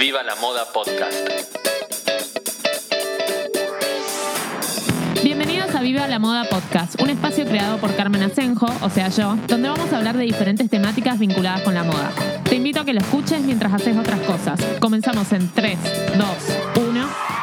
Viva la Moda Podcast. Bienvenidos a Viva la Moda Podcast, un espacio creado por Carmen Asenjo, o sea yo, donde vamos a hablar de diferentes temáticas vinculadas con la moda. Te invito a que lo escuches mientras haces otras cosas. Comenzamos en 3, 2, 1.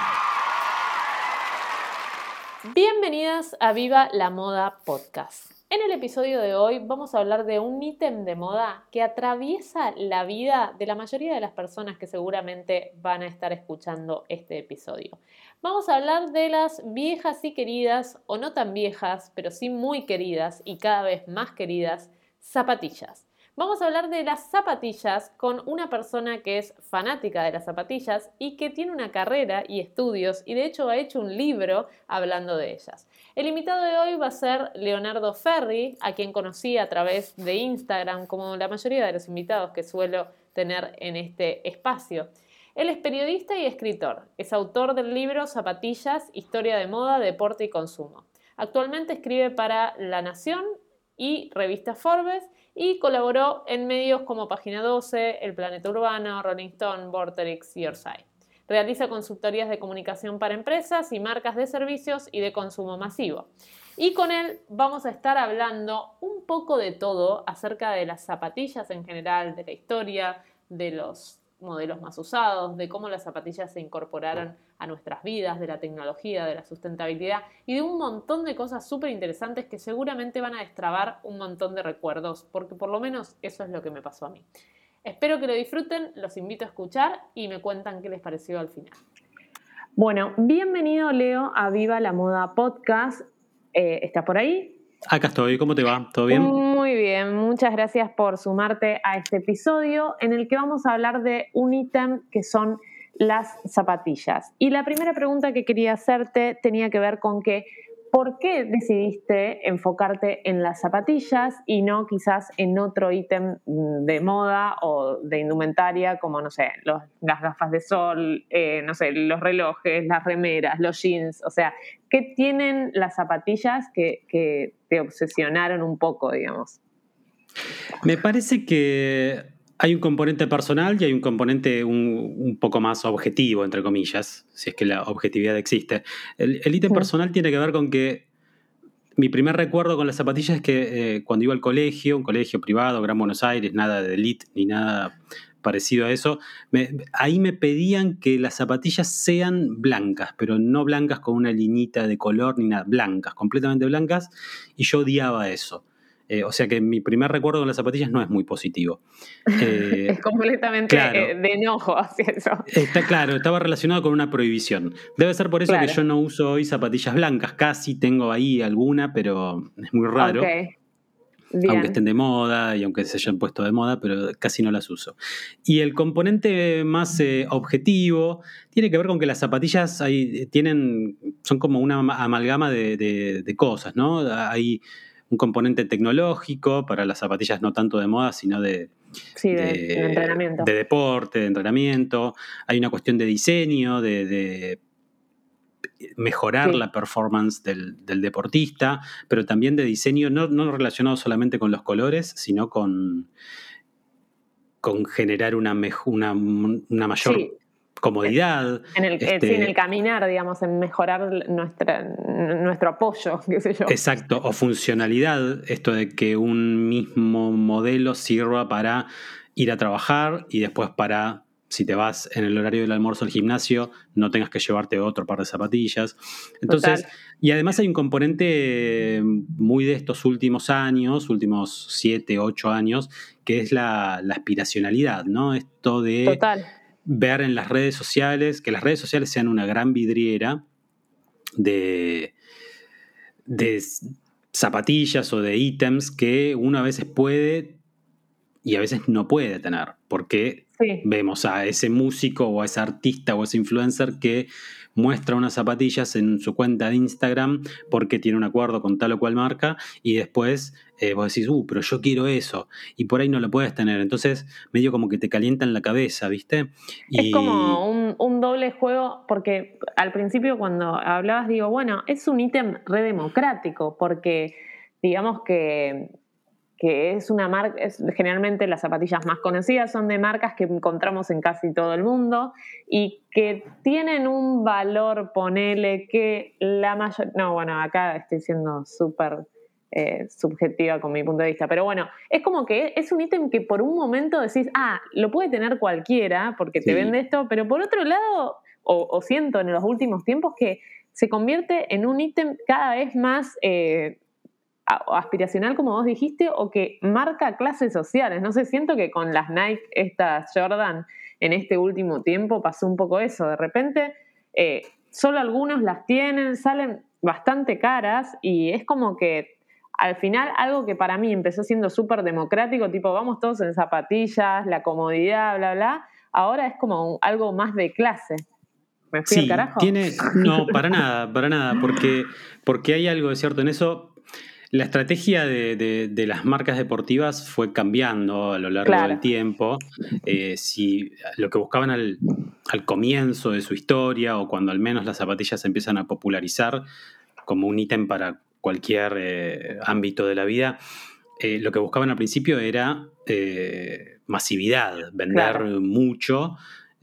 Bienvenidas a Viva la Moda Podcast. En el episodio de hoy vamos a hablar de un ítem de moda que atraviesa la vida de la mayoría de las personas que seguramente van a estar escuchando este episodio. Vamos a hablar de las viejas y queridas, o no tan viejas, pero sí muy queridas y cada vez más queridas, zapatillas. Vamos a hablar de las zapatillas con una persona que es fanática de las zapatillas y que tiene una carrera y estudios y de hecho ha hecho un libro hablando de ellas. El invitado de hoy va a ser Leonardo Ferri, a quien conocí a través de Instagram, como la mayoría de los invitados que suelo tener en este espacio. Él es periodista y escritor. Es autor del libro Zapatillas, Historia de Moda, Deporte y Consumo. Actualmente escribe para La Nación y revista Forbes y colaboró en medios como Página 12, El Planeta Urbano, Rolling Stone, Vorterix y Orsay. Realiza consultorías de comunicación para empresas y marcas de servicios y de consumo masivo. Y con él vamos a estar hablando un poco de todo acerca de las zapatillas en general, de la historia, de los modelos más usados, de cómo las zapatillas se incorporaron a nuestras vidas, de la tecnología, de la sustentabilidad y de un montón de cosas súper interesantes que seguramente van a destrabar un montón de recuerdos, porque por lo menos eso es lo que me pasó a mí. Espero que lo disfruten, los invito a escuchar y me cuentan qué les pareció al final. Bueno, bienvenido Leo a Viva la Moda Podcast. ¿Estás por ahí? Acá estoy, ¿cómo te va? ¿Todo bien? Muy bien, muchas gracias por sumarte a este episodio en el que vamos a hablar de un ítem que son las zapatillas. Y la primera pregunta que quería hacerte tenía que ver con que ¿por qué decidiste enfocarte en las zapatillas y no quizás en otro ítem de moda o de indumentaria como, no sé, las gafas de sol, no sé, los relojes, las remeras, los jeans? O sea, ¿qué tienen las zapatillas que te obsesionaron un poco, digamos? Me parece que hay un componente personal y hay un componente un poco más objetivo, entre comillas, si es que la objetividad existe. El ítem personal tiene que ver con que mi primer recuerdo con las zapatillas es que cuando iba al colegio, un colegio privado, Gran Buenos Aires, nada de elite ni nada parecido a eso, ahí me pedían que las zapatillas sean blancas, pero no blancas con una liñita de color ni nada, blancas, completamente blancas, y yo odiaba eso. O sea que mi primer recuerdo con las zapatillas no es muy positivo. Es completamente Claro, de enojo hacia eso. está claro, estaba relacionado con una prohibición. Debe ser por eso Claro. que yo no uso hoy zapatillas blancas. Casi tengo ahí alguna, pero es muy raro. Ok, bien. Aunque estén de moda y aunque se hayan puesto de moda, pero casi no las uso. Y el componente más objetivo tiene que ver con que las zapatillas son como una amalgama de cosas, ¿no? Hay un componente tecnológico para las zapatillas no tanto de moda, sino de entrenamiento. De deporte, de entrenamiento. Hay una cuestión de diseño, de mejorar la performance del deportista, pero también de diseño, no relacionado solamente con los colores, sino con generar una mayor comodidad. En el caminar, digamos, en mejorar nuestro apoyo, qué sé yo. Exacto, o funcionalidad, esto de que un mismo modelo sirva para ir a trabajar y después para, si te vas en el horario del almuerzo al gimnasio, no tengas que llevarte otro par de zapatillas. Entonces, Total. Y además hay un componente muy de estos últimos años, últimos 7, 8 años, que es la aspiracionalidad, ¿no? Esto de Total. ver en las redes sociales, que las redes sociales sean una gran vidriera de zapatillas o de ítems que uno a veces puede y a veces no puede tener, porque vemos a ese músico o a ese artista o a ese influencer que muestra unas zapatillas en su cuenta de Instagram porque tiene un acuerdo con tal o cual marca y después vos decís, pero yo quiero eso, y por ahí no lo puedes tener, entonces medio como que te calientan la cabeza, ¿viste? Es como un doble juego, porque al principio cuando hablabas digo, bueno, es un ítem re democrático, porque digamos que que es una marca, generalmente las zapatillas más conocidas son de marcas que encontramos en casi todo el mundo y que tienen un valor, ponele, que la mayoría... No, bueno, acá estoy siendo súper subjetiva con mi punto de vista, pero bueno, es como que es un ítem que por un momento decís, lo puede tener cualquiera porque te vende esto, pero por otro lado, o siento en los últimos tiempos que se convierte en un ítem cada vez más... aspiracional, como vos dijiste, o que marca clases sociales. No sé, siento que con las Nike, estas Jordan, en este último tiempo pasó un poco eso. De repente, solo algunos las tienen, salen bastante caras y es como que al final algo que para mí empezó siendo súper democrático, tipo vamos todos en zapatillas, la comodidad, bla, bla, ahora es como algo más de clase. ¿Me fui al carajo? No, para nada, porque hay algo de cierto en eso. La estrategia de las marcas deportivas fue cambiando a lo largo del tiempo. Si lo que buscaban al comienzo de su historia o cuando al menos las zapatillas se empiezan a popularizar como un ítem para cualquier ámbito de la vida, lo que buscaban al principio era masividad, vender mucho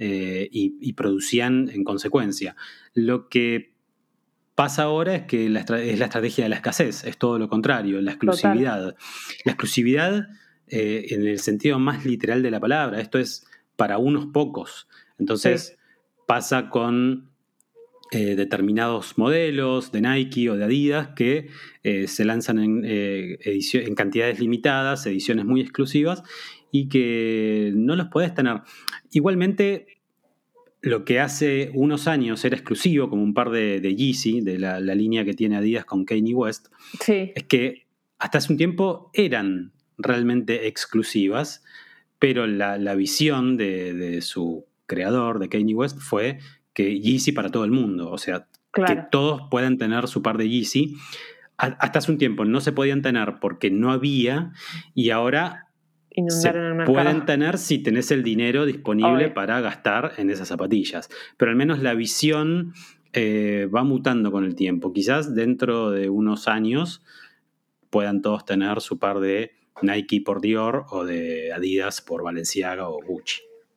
y producían en consecuencia. Lo que pasa ahora es que es la estrategia de la escasez, es todo lo contrario, la exclusividad. Total. La exclusividad en el sentido más literal de la palabra, esto es para unos pocos. Entonces pasa con determinados modelos de Nike o de Adidas que se lanzan en cantidades limitadas, ediciones muy exclusivas y que no los podés tener. Igualmente, lo que hace unos años era exclusivo, como un par de Yeezy, de la línea que tiene Adidas con Kanye West, es que hasta hace un tiempo eran realmente exclusivas, pero la visión de su creador, de Kanye West, fue que Yeezy para todo el mundo, o sea, que todos puedan tener su par de Yeezy. Hasta hace un tiempo no se podían tener porque no había, y ahora pueden tener si tenés el dinero disponible para gastar en esas zapatillas. Pero al menos la visión va mutando con el tiempo. Quizás dentro de unos años puedan todos tener su par de Nike por Dior o de Adidas por Balenciaga o Gucci.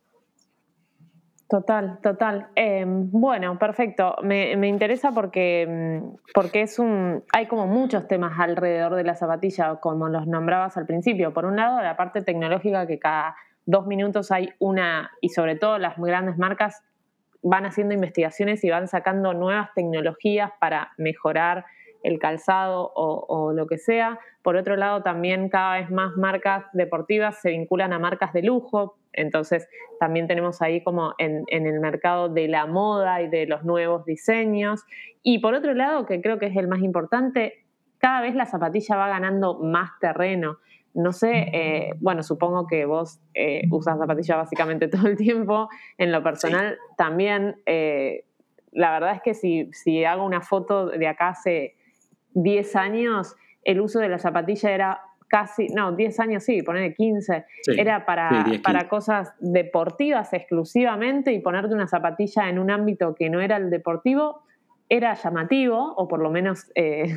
Total. Bueno, perfecto. Me interesa porque hay como muchos temas alrededor de la zapatilla, como los nombrabas al principio. Por un lado, la parte tecnológica, que cada 2 minutos hay una, y sobre todo las grandes marcas van haciendo investigaciones y van sacando nuevas tecnologías para mejorar el calzado o lo que sea. Por otro lado, también cada vez más marcas deportivas se vinculan a marcas de lujo, entonces también tenemos ahí como en el mercado de la moda y de los nuevos diseños. Y por otro lado, que creo que es el más importante, cada vez la zapatilla va ganando más terreno. No sé, bueno, supongo que vos usas zapatillas básicamente todo el tiempo. En lo personal también, la verdad es que si hago una foto de acá hace 10 años, el uso de la zapatilla era casi, 10 años sí, ponerle 15, era para cosas deportivas exclusivamente, y ponerte una zapatilla en un ámbito que no era el deportivo era llamativo, o por lo menos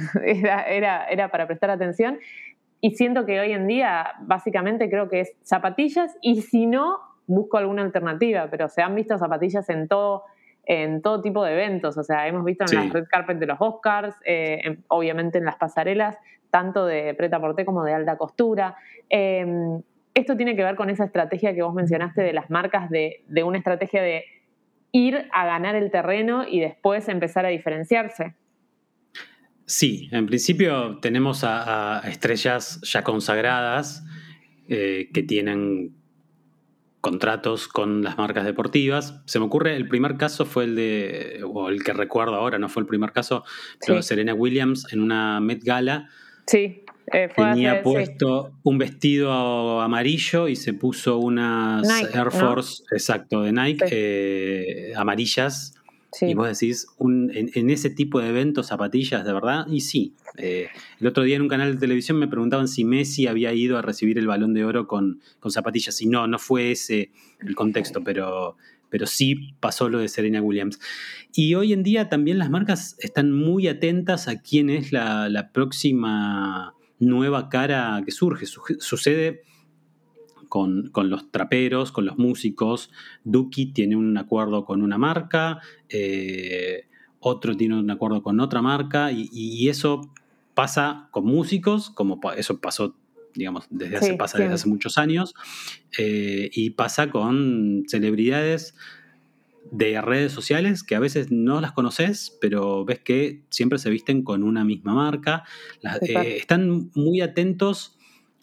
era para prestar atención. Y siento que hoy en día básicamente creo que es zapatillas, y si no, busco alguna alternativa, pero se han visto zapatillas en todo tipo de eventos. O sea, hemos visto en las red carpet de los Oscars, obviamente en las pasarelas, tanto de prêt-à-porter como de alta costura. Esto tiene que ver con esa estrategia que vos mencionaste de las marcas, de una estrategia de ir a ganar el terreno y después empezar a diferenciarse. Sí, en principio tenemos a estrellas ya consagradas que tienen contratos con las marcas deportivas. Se me ocurre, el primer caso fue o el que recuerdo ahora, no fue el primer caso, pero Serena Williams en una Met Gala. Tenía puesto un vestido amarillo y se puso unas Nike, Air Force, ¿no? De Nike, amarillas. Y vos decís, en ese tipo de eventos, zapatillas, ¿de verdad? Y sí. El otro día en un canal de televisión me preguntaban si Messi había ido a recibir el Balón de Oro con zapatillas. Y no fue ese el contexto, pero sí pasó lo de Serena Williams. Y hoy en día también las marcas están muy atentas a quién es la próxima nueva cara que surge. Sucede con los traperos, con los músicos. Duki tiene un acuerdo con una marca, otro tiene un acuerdo con otra marca, y eso pasa con músicos, como eso pasó, digamos, pasa desde hace muchos años, y pasa con celebridades de redes sociales que a veces no las conoces, pero ves que siempre se visten con una misma marca. Están muy atentos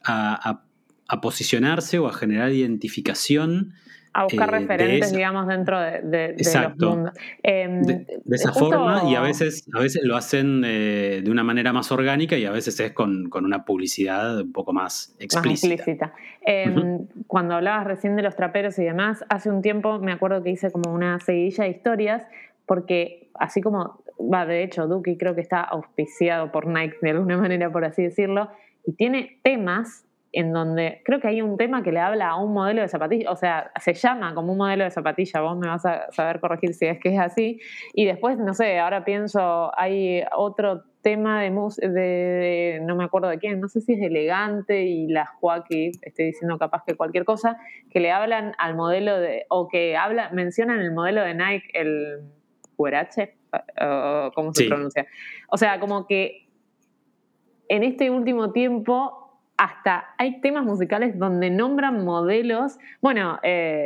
a posicionarse o a generar identificación. A buscar referentes, digamos, dentro de los mundos. De esa forma, y a veces lo hacen de una manera más orgánica y a veces es con una publicidad un poco más explícita. Cuando hablabas recién de los traperos y demás, hace un tiempo me acuerdo que hice como una seguidilla de historias, porque así como, de hecho, Duki creo que está auspiciado por Nike de alguna manera, por así decirlo, y tiene temas en donde creo que hay un tema que le habla a un modelo de zapatilla, o sea, se llama como un modelo de zapatilla, vos me vas a saber corregir si es que es así, y después, no sé, ahora pienso, hay otro tema de no me acuerdo de quién, no sé si es Elegante y la Joaquín, estoy diciendo capaz que cualquier cosa, que le hablan al modelo o que mencionan el modelo de Nike, el Huarache, ¿cómo se pronuncia? O sea, como que en este último tiempo hasta hay temas musicales donde nombran modelos. Bueno,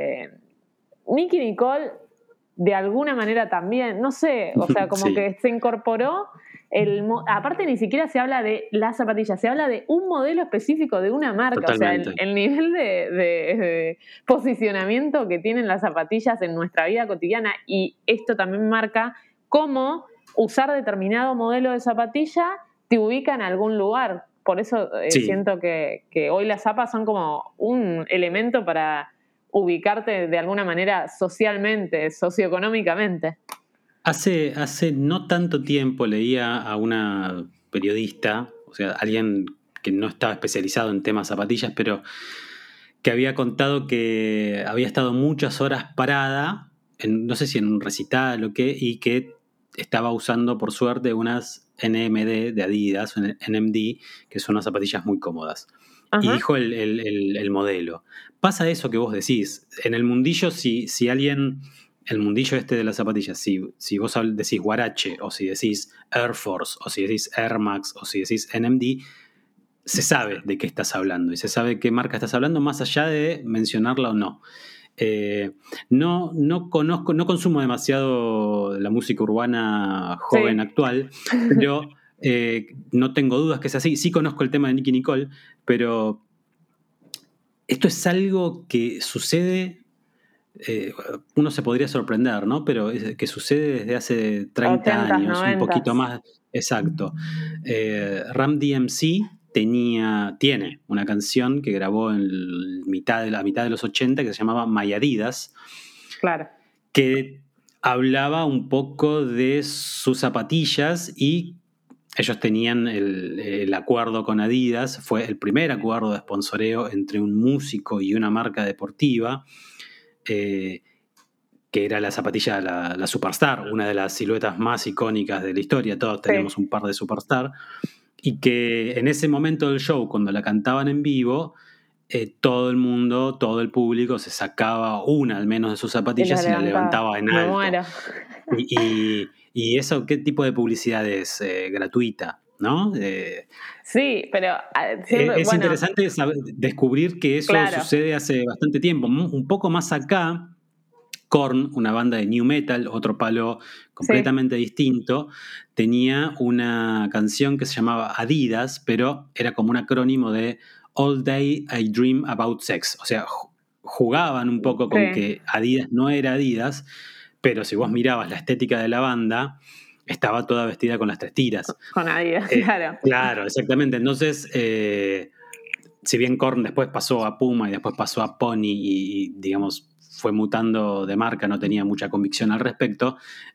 Nicki Nicole de alguna manera también, no sé, o sea, como que se incorporó. Aparte ni siquiera se habla de las zapatillas, se habla de un modelo específico de una marca. Totalmente. O sea, el nivel de posicionamiento que tienen las zapatillas en nuestra vida cotidiana, y esto también marca cómo usar determinado modelo de zapatilla te ubica en algún lugar. Por eso siento que hoy las zapas son como un elemento para ubicarte de alguna manera socialmente, socioeconómicamente. Hace no tanto tiempo leía a una periodista, o sea, alguien que no estaba especializado en temas zapatillas, pero que había contado que había estado muchas horas parada, no sé si en un recital o qué, y que estaba usando, por suerte, unas NMD de Adidas, NMD, que son unas zapatillas muy cómodas. Ajá. Y dijo el modelo. Pasa eso que vos decís. En el mundillo, si alguien... El mundillo este de las zapatillas, si vos decís Huarache, o si decís Air Force, o si decís Air Max, o si decís NMD, se sabe de qué estás hablando y se sabe qué marca estás hablando, más allá de mencionarla o no. No conozco, no consumo demasiado la música urbana joven actual, pero no tengo dudas que es así. Sí conozco el tema de Nicki Nicole, pero esto es algo que sucede, uno se podría sorprender, ¿no? Pero que sucede desde hace 30 años, 90. Un poquito más. Exacto. Ram DMC tiene una canción que grabó en la mitad de los 80 que se llamaba My Adidas. Claro. Que hablaba un poco de sus zapatillas, y ellos tenían el acuerdo con Adidas. Fue el primer acuerdo de sponsoreo entre un músico y una marca deportiva, que era la zapatilla, la Superstar, una de las siluetas más icónicas de la historia. Todos tenemos un par de Superstar. Y que en ese momento del show, cuando la cantaban en vivo, todo el mundo, todo el público se sacaba una al menos de sus zapatillas y la levantaba en alto. Muero. Y eso, ¿qué tipo de publicidad es? Gratuita, ¿no? Sí, pero es interesante descubrir que eso sucede hace bastante tiempo. Un poco más acá, Korn, una banda de new metal, otro palo completamente distinto, tenía una canción que se llamaba Adidas, pero era como un acrónimo de All Day I Dream About Sex. O sea, jugaban un poco con que Adidas no era Adidas, pero si vos mirabas la estética de la banda, estaba toda vestida con las tres tiras. Con Adidas, claro. Claro, exactamente. Entonces, si bien Korn después pasó a Puma y después pasó a Pony y digamos, fue mutando de marca, no tenía mucha convicción al respecto.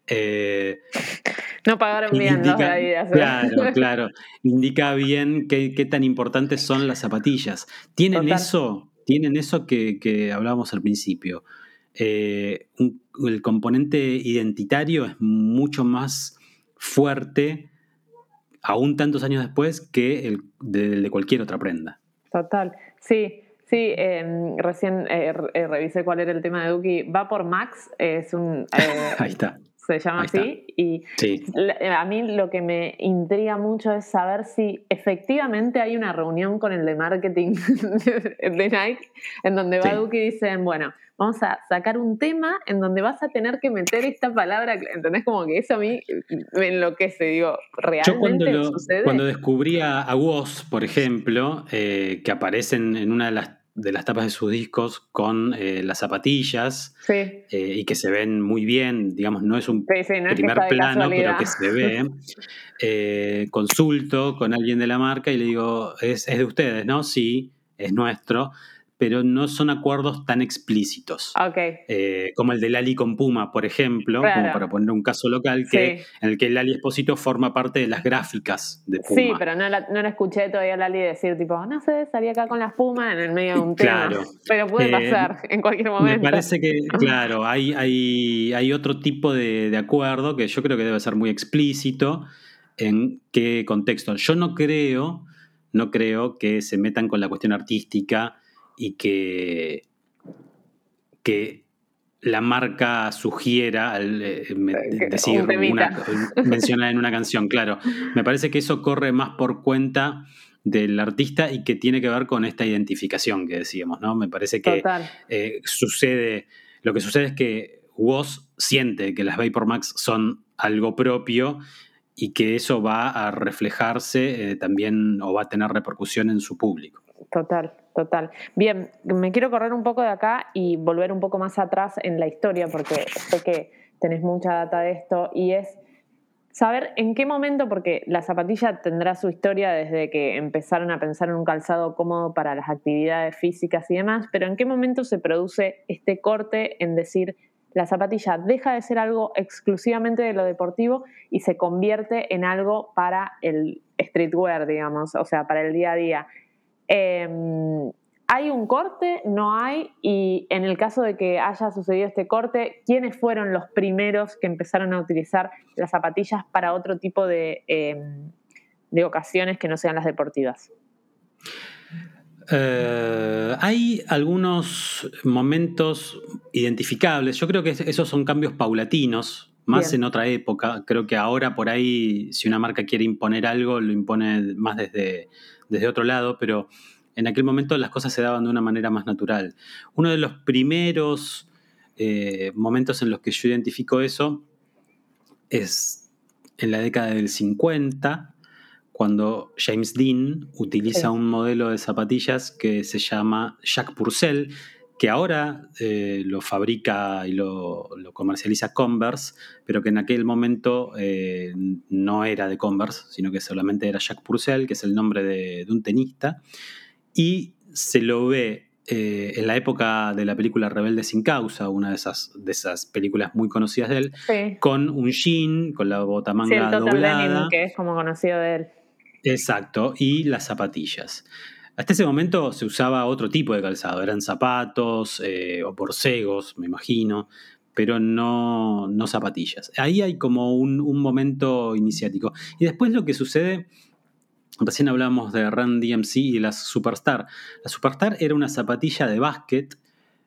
No pagaron bien los de Adidas. Claro. Indica bien qué tan importantes son las zapatillas. Tienen eso que hablábamos al principio. El componente identitario es mucho más fuerte aún tantos años después, que el de cualquier otra prenda. Total, sí. Sí, recién revisé cuál era el tema de Duki. Va por Max, es un... Ahí está. se llama Ahí está. así. Y sí. A mí lo que me intriga mucho es saber si efectivamente hay una reunión con el de marketing de Nike, en donde va Duki y dicen, bueno, vamos a sacar un tema en donde vas a tener que meter esta palabra, ¿entendés? Como que eso a mí me enloquece, digo, ¿realmente sucede? Cuando descubrí a Woz, por ejemplo, que aparecen en una de las tapas de sus discos con las zapatillas, sí. Y que se ven muy bien, digamos, no es un no es primer que plano, casualidad. pero que se ve. Consulto con alguien de la marca y le digo, es de ustedes, ¿no? Sí, es nuestro, pero no son acuerdos tan explícitos. Okay. Como el de Lali con Puma, por ejemplo, claro. como para poner un caso local, en el que Lali Espósito forma parte de las gráficas de Puma. Sí, pero no la escuché todavía a Lali decir, tipo, no sé, salí acá con las Pumas en el medio de un Claro. tema. Pero puede pasar en cualquier momento. Me parece que, claro, hay otro tipo de acuerdo que yo creo que debe ser muy explícito en qué contexto. Yo no creo que se metan con la cuestión artística y que la marca sugiera al decir mencionar en una canción, claro. Me parece que eso corre más por cuenta del artista y que tiene que ver con esta identificación que decíamos, ¿no? Me parece que lo que sucede es que Woz siente que las Vapor Max son algo propio y que eso va a reflejarse también o va a tener repercusión en su público. Total. Bien, me quiero correr un poco de acá y volver un poco más atrás en la historia, porque sé que tenés mucha data de esto, y es saber en qué momento, porque la zapatilla tendrá su historia desde que empezaron a pensar en un calzado cómodo para las actividades físicas y demás, pero en qué momento se produce este corte en decir, la zapatilla deja de ser algo exclusivamente de lo deportivo y se convierte en algo para el streetwear, digamos, o sea, para el día a día. ¿Hay un corte? ¿No hay? Y en el caso de que haya sucedido este corte, ¿quiénes fueron los primeros que empezaron a utilizar las zapatillas para otro tipo de ocasiones que no sean las deportivas? Hay algunos momentos identificables. Yo creo que esos son cambios paulatinos, más Bien. En otra época. Creo que ahora por ahí, si una marca quiere imponer algo, lo impone más desde otro lado, pero en aquel momento las cosas se daban de una manera más natural. Uno de los primeros momentos en los que yo identifico eso es en la década del 50, cuando James Dean utiliza un modelo de zapatillas que se llama Jacques Purcell, que ahora lo fabrica y lo comercializa Converse, pero que en aquel momento no era de Converse, sino que solamente era Jacques Purcell, que es el nombre de un tenista, y se lo ve en la época de la película Rebelde sin causa, una de esas películas muy conocidas de él, con un jean, con la botamanga el Total doblada. Denim, que es como conocido de él. Exacto, y las zapatillas. Hasta ese momento se usaba otro tipo de calzado, eran zapatos o borcegos, me imagino, pero no zapatillas. Ahí hay como un momento iniciático. Y después lo que sucede, recién hablamos de Run DMC y las Superstar. La Superstar era una zapatilla de básquet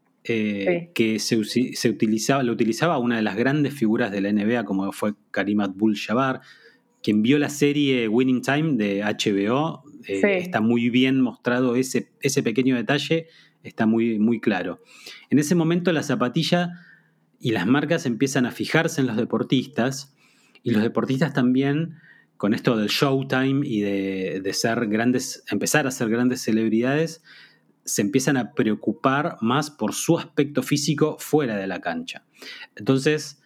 que lo utilizaba una de las grandes figuras de la NBA, como fue Kareem Abdul-Jabbar. Quien vio la serie Winning Time de HBO, está muy bien mostrado ese pequeño detalle, está muy, muy claro. En ese momento la zapatilla y las marcas empiezan a fijarse en los deportistas, y los deportistas también, con esto del showtime y de ser grandes, empezar a ser grandes celebridades, se empiezan a preocupar más por su aspecto físico fuera de la cancha. Entonces,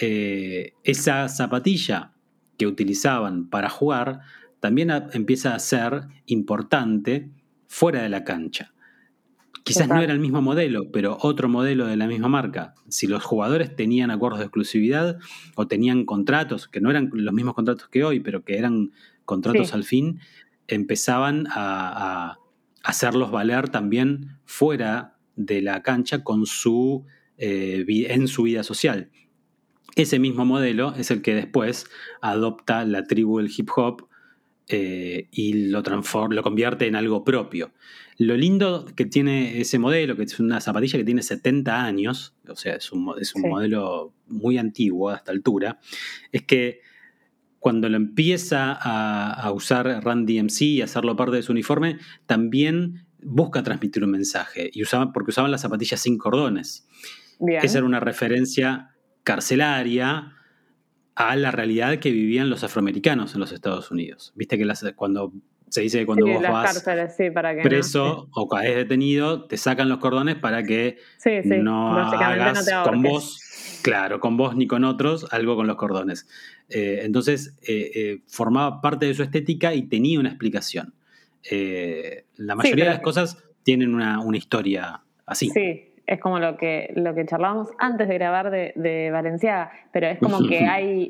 esa zapatilla que utilizaban para jugar también empieza a ser importante fuera de la cancha. Quizás no era el mismo modelo, pero otro modelo de la misma marca. Si los jugadores tenían acuerdos de exclusividad o tenían contratos, que no eran los mismos contratos que hoy, pero que eran contratos al fin, empezaban a hacerlos valer también fuera de la cancha en su vida social. Ese mismo modelo es el que después adopta la tribu del hip hop y lo convierte en algo propio. Lo lindo que tiene ese modelo, que es una zapatilla que tiene 70 años, o sea, es un Sí. modelo muy antiguo a esta altura, es que cuando lo empieza a usar Run DMC y hacerlo parte de su uniforme, también busca transmitir un mensaje, porque usaban las zapatillas sin cordones. Esa era Bien. una referencia carcelaria a la realidad que vivían los afroamericanos en los Estados Unidos. Viste que cuando se dice que cuando Sí, vos las vas cárceles, sí, para que no. preso o caes detenido, te sacan los cordones para que Sí, sí, no básicamente no te hagas con ahorques. vos, claro, con vos ni con otros, algo con los cordones. Entonces, formaba parte de su estética y tenía una explicación. La Sí, mayoría de pero las cosas tienen una historia así. sí, es como lo que charlábamos antes de grabar de Balenciaga, pero es como que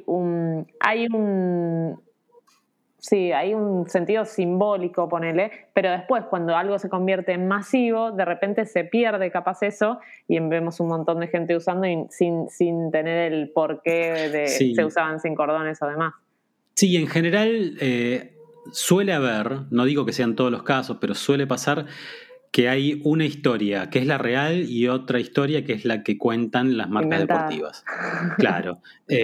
hay un sentido simbólico, ponele, pero después cuando algo se convierte en masivo, de repente se pierde capaz eso y vemos un montón de gente usando y sin tener el porqué de se Sí, usaban sin cordones o demás. sí, en general suele haber, no digo que sean todos los casos, pero suele pasar que hay una historia que es la real y otra historia que es la que cuentan las marcas Inventada. deportivas. Claro.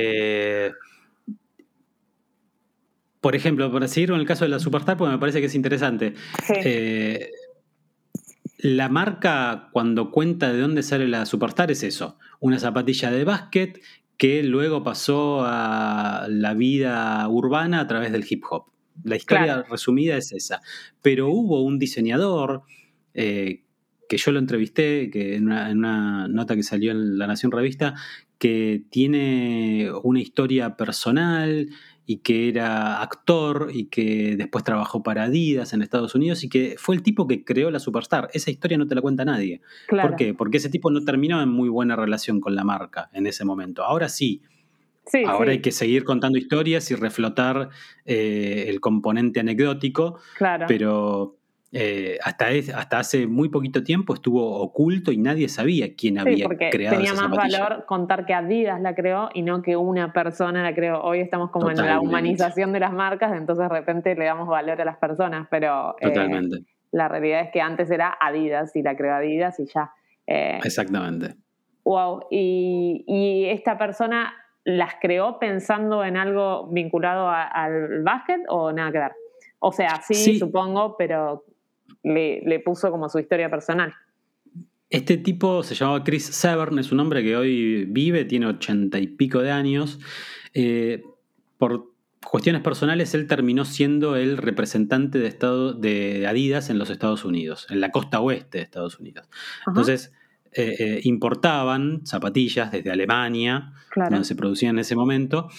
Por ejemplo, para seguir con el caso de la Superstar, porque me parece que es interesante. Sí, eh, la marca, cuando cuenta de dónde sale la Superstar, es eso: una zapatilla de básquet que luego pasó a la vida urbana a través del hip hop. La claro. historia resumida es esa. Pero hubo un diseñador eh, que yo lo entrevisté, que en una nota que salió en La Nación Revista, que tiene una historia personal y que era actor y que después trabajó para Adidas en Estados Unidos y que fue el tipo que creó la Superstar. Esa historia no te la cuenta nadie. ¿Por Claro. qué? Porque ese tipo no terminó en muy buena relación con la marca en ese momento. Ahora sí, Sí, ahora hay sí, que seguir contando historias y reflotar el componente anecdótico, claro. pero hasta hace muy poquito tiempo estuvo oculto y nadie sabía quién Sí, había porque creado tenía esa más zapatilla. valor contar que Adidas la creó y no que una persona la creó. Hoy estamos como en la Totalmente, humanización de las marcas, entonces de repente le damos valor a las personas, pero totalmente, la realidad es que antes era Adidas y la creó Adidas y ya. exactamente. Wow. ¿Y esta persona las creó pensando en algo vinculado al básquet o nada que ver? O sea, sí, Sí, supongo, pero le puso como su historia personal. este tipo se llamaba Chris Severn, es un hombre que hoy vive, tiene 80 y pico de años. Por cuestiones personales, él terminó siendo el representante de Adidas en los Estados Unidos, en la costa oeste de Estados Unidos. Ajá, Entonces, importaban zapatillas desde Alemania, donde claro. se producían en ese momento,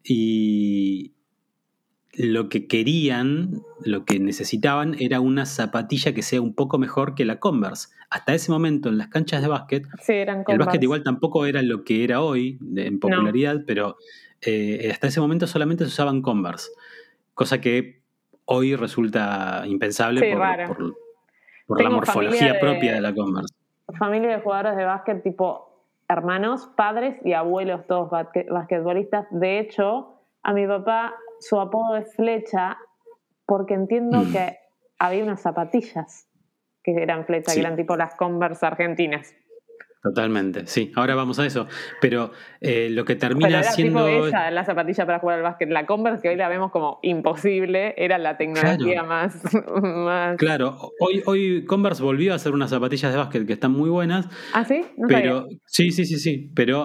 y lo que querían, lo que necesitaban era una zapatilla que sea un poco mejor que la Converse. Hasta ese momento en las canchas de básquet, Sí, eran el básquet Converse. igual tampoco era lo que era hoy en No, popularidad, pero hasta ese momento solamente se usaban Converse, cosa que hoy resulta impensable sí, raro. por la Tengo familia morfología propia de de la Converse. familia de jugadores de básquet tipo hermanos, padres y abuelos todos basquetbolistas. De hecho, a mi papá su apodo es Flecha porque entiendo Mm, que había unas zapatillas que eran Flecha, que eran sí. tipo las Converse argentinas. Totalmente, sí. Ahora vamos a eso. Pero lo que Pero termina era tipo siendo. esa la zapatilla para jugar al básquet. La Converse que hoy la vemos como imposible, era la tecnología Claro, más, más... claro. Hoy Converse volvió a hacer unas zapatillas de básquet que están muy buenas. ¿Ah, sí? No sabía. Pero, sí, sí, sí, sí. Pero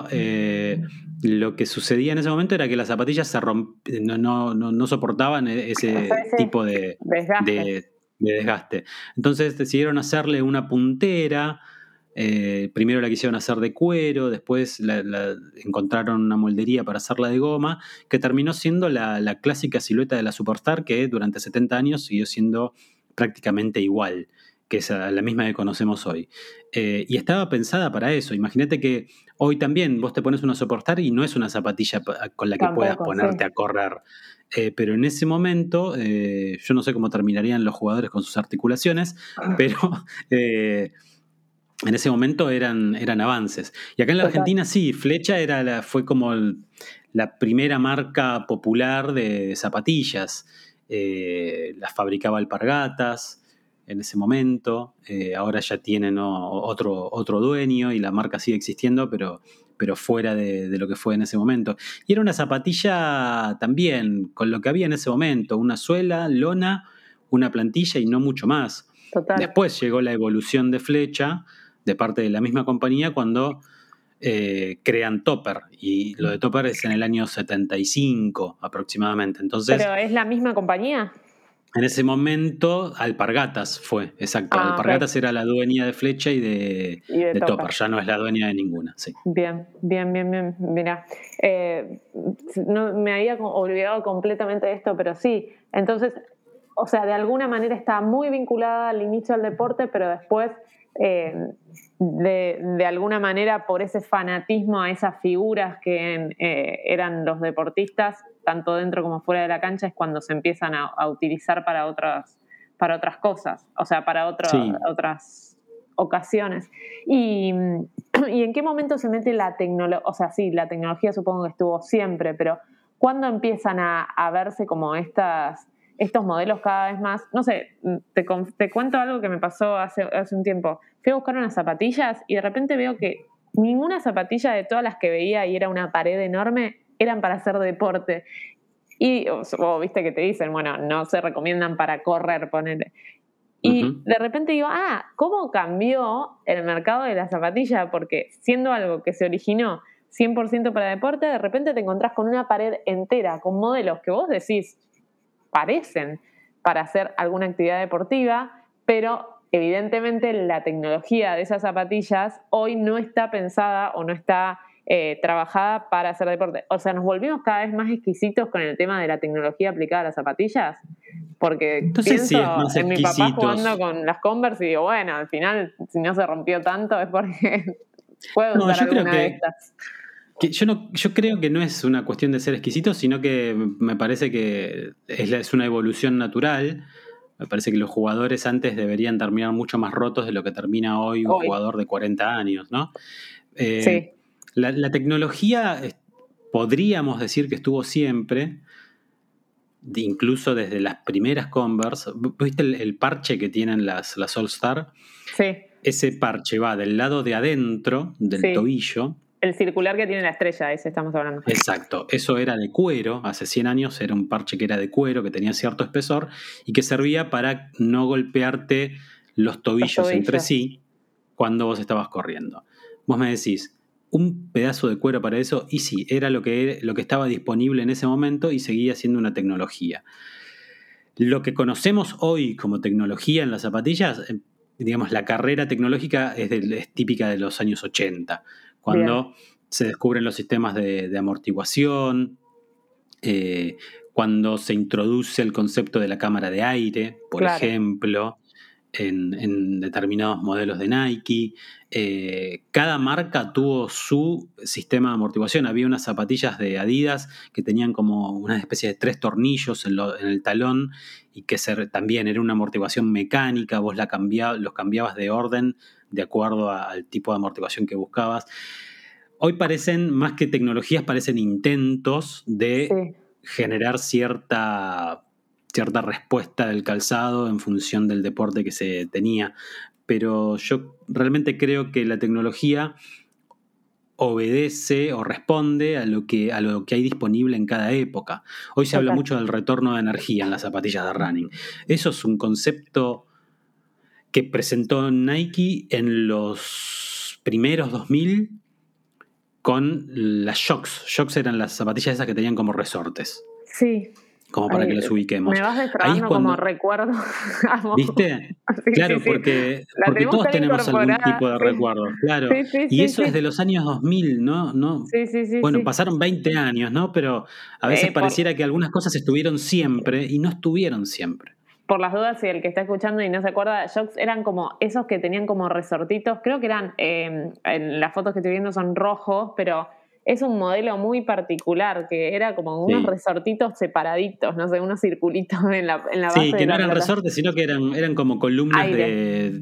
lo que sucedía en ese momento era que las zapatillas no soportaban Sí, ese sí, tipo desgaste. de desgaste. Entonces decidieron hacerle una puntera. Primero la quisieron hacer de cuero, después encontraron una moldería para hacerla de goma, que terminó siendo la clásica silueta de la Superstar, que durante 70 años siguió siendo prácticamente igual, que es la misma que conocemos hoy. Y estaba pensada para eso. Imagínate que hoy también vos te pones una Superstar y no es una zapatilla con la que puedas Tampoco, sí. ponerte a correr. Pero en ese momento, yo no sé cómo terminarían los jugadores con sus articulaciones, pero en ese momento eran avances. Y acá en la Total. Argentina sí, Flecha fue como la primera marca popular de zapatillas. las fabricaba Alpargatas en ese momento. Ahora ya tienen otro dueño y la marca sigue existiendo, pero fuera de lo que fue en ese momento. Y era una zapatilla también, con lo que había en ese momento, una suela, lona, una plantilla y no mucho más. Total. Después llegó la evolución de Flecha, de parte de la misma compañía, cuando crean Topper. Y lo de Topper es en el año 75 aproximadamente. Entonces, ¿Pero es la misma compañía? en ese momento, Alpargatas fue, exacto. Alpargatas Ok. era la dueña de Flecha y de Topper. Ya no es la dueña de ninguna, sí. Bien. Mira, no, me había olvidado completamente de esto, pero sí. Entonces, o sea, de alguna manera está muy vinculada al inicio del deporte, pero después, de alguna manera, por ese fanatismo a esas figuras que eran los deportistas, tanto dentro como fuera de la cancha, es cuando se empiezan a utilizar para otras cosas, o sea, para Sí. otras ocasiones. ¿Y en qué momento se mete la tecnología? O sea, sí, la tecnología supongo que estuvo siempre, pero ¿cuándo empiezan a verse como estos modelos cada vez más? No sé, te cuento algo que me pasó hace un tiempo. Fui a buscar unas zapatillas y de repente veo que ninguna zapatilla de todas las que veía, y era una pared enorme, eran para hacer deporte. Y viste que te dicen, bueno, no se recomiendan para correr, ponele. Y de repente digo, ¿cómo cambió el mercado de la zapatilla? Porque siendo algo que se originó 100% para deporte, de repente te encontrás con una pared entera, con modelos que vos decís parecen para hacer alguna actividad deportiva, pero evidentemente la tecnología de esas zapatillas hoy no está pensada o no está trabajada para hacer deporte. O sea, nos volvimos cada vez más exquisitos con el tema de la tecnología aplicada a las zapatillas. Porque No sé si es pienso más en mi papá jugando exquisitos. con las Converse y digo, bueno, al final, si no se rompió tanto es porque puede No, usar yo creo alguna de estas. yo creo que no es una cuestión de ser exquisito, sino que me parece que es una evolución natural. Me parece que los jugadores antes deberían terminar mucho más rotos de lo que termina hoy un Hoy, jugador de 40 años, ¿no? Eh, sí, la tecnología podríamos decir que estuvo siempre, incluso desde las primeras Converse. ¿Viste el parche que tienen las All Star? sí, Ese parche va del lado de adentro del sí. tobillo. El circular que tiene la estrella, ese estamos hablando. Exacto, eso era de cuero, hace 100 años era un parche que era de cuero, que tenía cierto espesor y que servía para no golpearte los Los tobillos entre tobillos. sí cuando vos estabas corriendo. Vos me decís, un pedazo de cuero para eso, y sí, era lo que estaba disponible en ese momento y seguía siendo una tecnología. Lo que conocemos hoy como tecnología en las zapatillas, digamos, la carrera tecnológica es típica de los años 80, Bien, cuando se descubren los sistemas de amortiguación, cuando se introduce el concepto de la cámara de aire, por claro. ejemplo, en determinados modelos de Nike. Cada marca tuvo su sistema de amortiguación. Había unas zapatillas de Adidas que tenían como una especie de 3 tornillos en el talón y que también era una amortiguación mecánica. Vos los cambiabas de orden de acuerdo al tipo de amortiguación que buscabas. Hoy parecen, más que tecnologías, parecen intentos de Sí, generar cierta respuesta del calzado en función del deporte que se tenía. Pero yo realmente creo que la tecnología obedece o responde a lo que hay disponible en cada época. Hoy se habla total. mucho del retorno de energía en las zapatillas de running. Eso es un concepto que presentó Nike en los primeros 2000 con las Shox. Shox eran las zapatillas esas que tenían como resortes, Sí. como para Ay, que las me ubiquemos. vas Ahí es destrabando como cuando, recuerdo. Amo. ¿viste? Sí, sí, Claro, sí. La porque tenemos todos tan tenemos algún incorporada. tipo de Sí, recuerdo, claro. sí, sí, Y sí, eso es de sí. los años 2000, ¿no? Sí, sí, sí, Bueno, sí. pasaron 20 años, ¿no? Pero a veces Por, pareciera que algunas cosas estuvieron siempre y no estuvieron siempre. por las dudas, si el que está escuchando y no se acuerda, Jocks eran como esos que tenían como resortitos. Creo que eran, en las fotos que estoy viendo son rojos, pero es un modelo muy particular, que era como unos Sí. resortitos separaditos, no sé, unos circulitos en la Sí, base que de no la eran pelota. resortes, sino que eran como columnas Aire.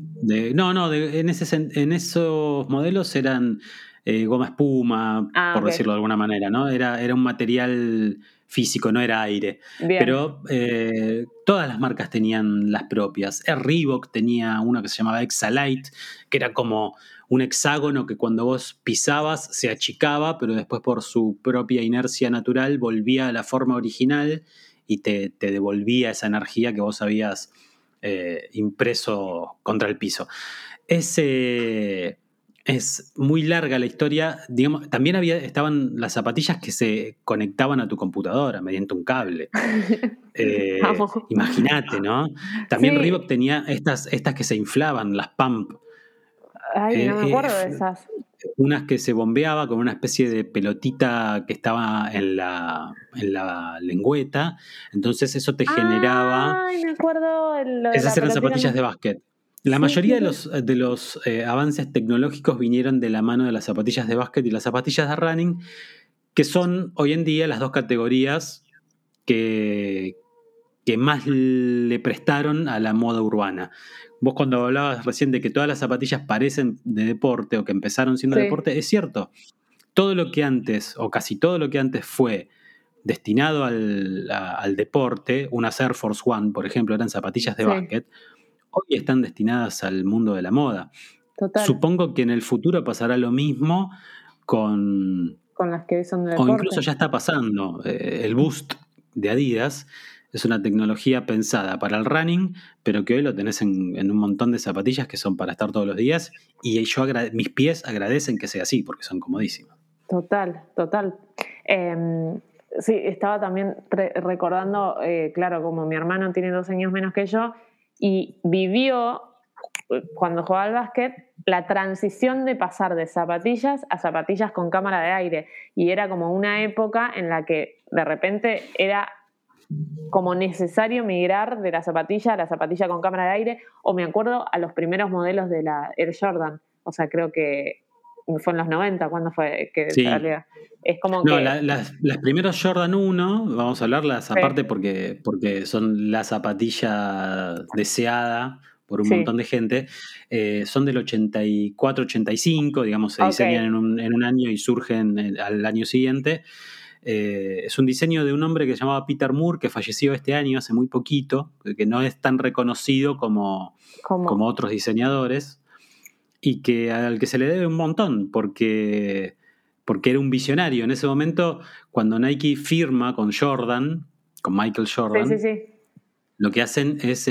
en esos modelos eran goma espuma, Ah, por ok. decirlo de alguna manera, ¿no? Era un material físico, no era aire. Bien. Pero todas las marcas tenían las propias. Reebok tenía una que se llamaba Exalite, que era como un hexágono que cuando vos pisabas se achicaba, pero después por su propia inercia natural volvía a la forma original y te devolvía esa energía que vos habías impreso contra el piso. Es muy larga la historia. Digamos, también estaban las zapatillas que se conectaban a tu computadora mediante un cable. Imagínate, ¿no? También Sí. Reebok tenía estas que se inflaban, las pump. Ay, no me acuerdo de esas. Unas que se bombeaba con una especie de pelotita que estaba en la lengüeta. Entonces eso te generaba... Ay, me acuerdo lo de Esas la eran pelotita. zapatillas de básquet. La Sí, mayoría sí, de los avances tecnológicos vinieron de la mano de las zapatillas de básquet y las zapatillas de running, que son hoy en día las dos categorías que más le prestaron a la moda urbana. Vos cuando hablabas recién de que todas las zapatillas parecen de deporte o que empezaron siendo sí. deporte, es cierto. Todo lo que antes, o casi todo lo que antes fue destinado al deporte, unas Air Force One, por ejemplo, eran zapatillas de Sí. básquet, hoy están destinadas al mundo de la moda. Total. Supongo que en el futuro pasará lo mismo con las que hoy son de o deporte. incluso ya está pasando. El Boost de Adidas es una tecnología pensada para el running, pero que hoy lo tenés en un montón de zapatillas que son para estar todos los días, y mis pies agradecen que sea así, porque son comodísimos. Total. Sí, estaba también recordando, claro, como mi hermano tiene 2 años menos que yo, y vivió, cuando jugaba al básquet, la transición de pasar de zapatillas a zapatillas con cámara de aire. Y era como una época en la que de repente era como necesario migrar de la zapatilla a la zapatilla con cámara de aire, o me acuerdo a los primeros modelos de la Air Jordan, o sea, creo que fue en los 90 cuando fue que Sí. salió. Es como No, que... las primeras Jordan 1, vamos a hablarlas aparte porque son la zapatilla deseada por un montón de gente, son del 84, 85, digamos, se diseñan en un año y surgen al año siguiente. Es un diseño de un hombre que se llamaba Peter Moore, que falleció este año, hace muy poquito, que no es tan reconocido como otros diseñadores, y al que se le debe un montón, porque era un visionario. En ese momento, cuando Nike firma con Jordan, con Michael Jordan, lo que hacen es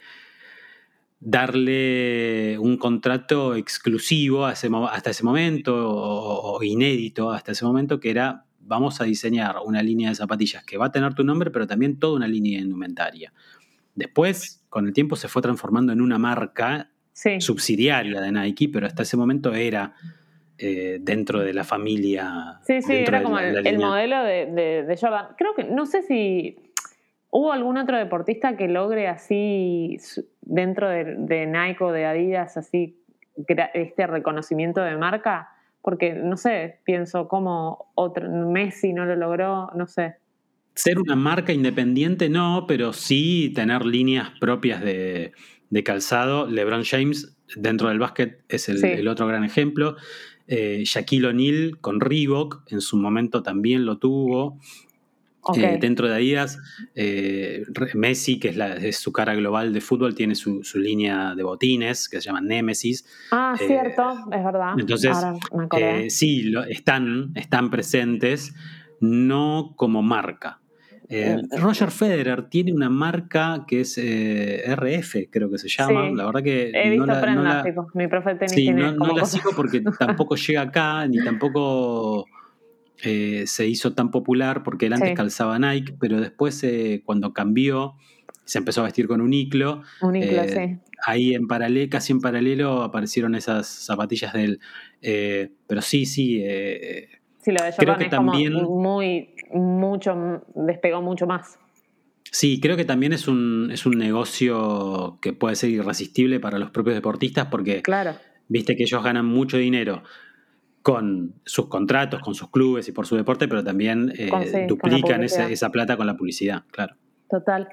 darle un contrato exclusivo hasta ese momento, o inédito hasta ese momento, que era: vamos a diseñar una línea de zapatillas que va a tener tu nombre, pero también toda una línea de indumentaria. Después, con el tiempo, se fue transformando en una marca subsidiaria de Nike, pero hasta ese momento era dentro de la familia. Sí, dentro era como de la el línea. modelo de Jordan. Creo que, no sé si hubo algún otro deportista que logre así, dentro de Nike o de Adidas, así, este reconocimiento de marca, porque, no sé, pienso como Messi no lo logró, no sé. Ser una marca independiente no, pero sí tener líneas propias de calzado. LeBron James dentro del básquet es el otro gran ejemplo. Shaquille O'Neal con Reebok en su momento también lo tuvo. Dentro de Adidas, Messi, que es su cara global de fútbol, tiene su línea de botines que se llama Nemesis. Cierto, es verdad. Entonces, ahora me acordé. sí, están presentes, no como marca. Roger Federer tiene una marca que es RF, creo que se llama. La verdad que he visto prendas, tipo, mi profe de tenis tiene no como la cosas. sigo porque tampoco llega acá, ni tampoco se hizo tan popular, porque él antes calzaba Nike, pero después cuando cambió, se empezó a vestir con Uniqlo. Ahí casi en paralelo aparecieron esas zapatillas de él. Pero sí. Sí, lo de Jordan creo que es también, como despegó mucho más. Sí, creo que también es un negocio que puede ser irresistible para los propios deportistas, porque viste que ellos ganan mucho dinero con sus contratos, con sus clubes y por su deporte, pero también duplican esa plata con la publicidad, claro. Total.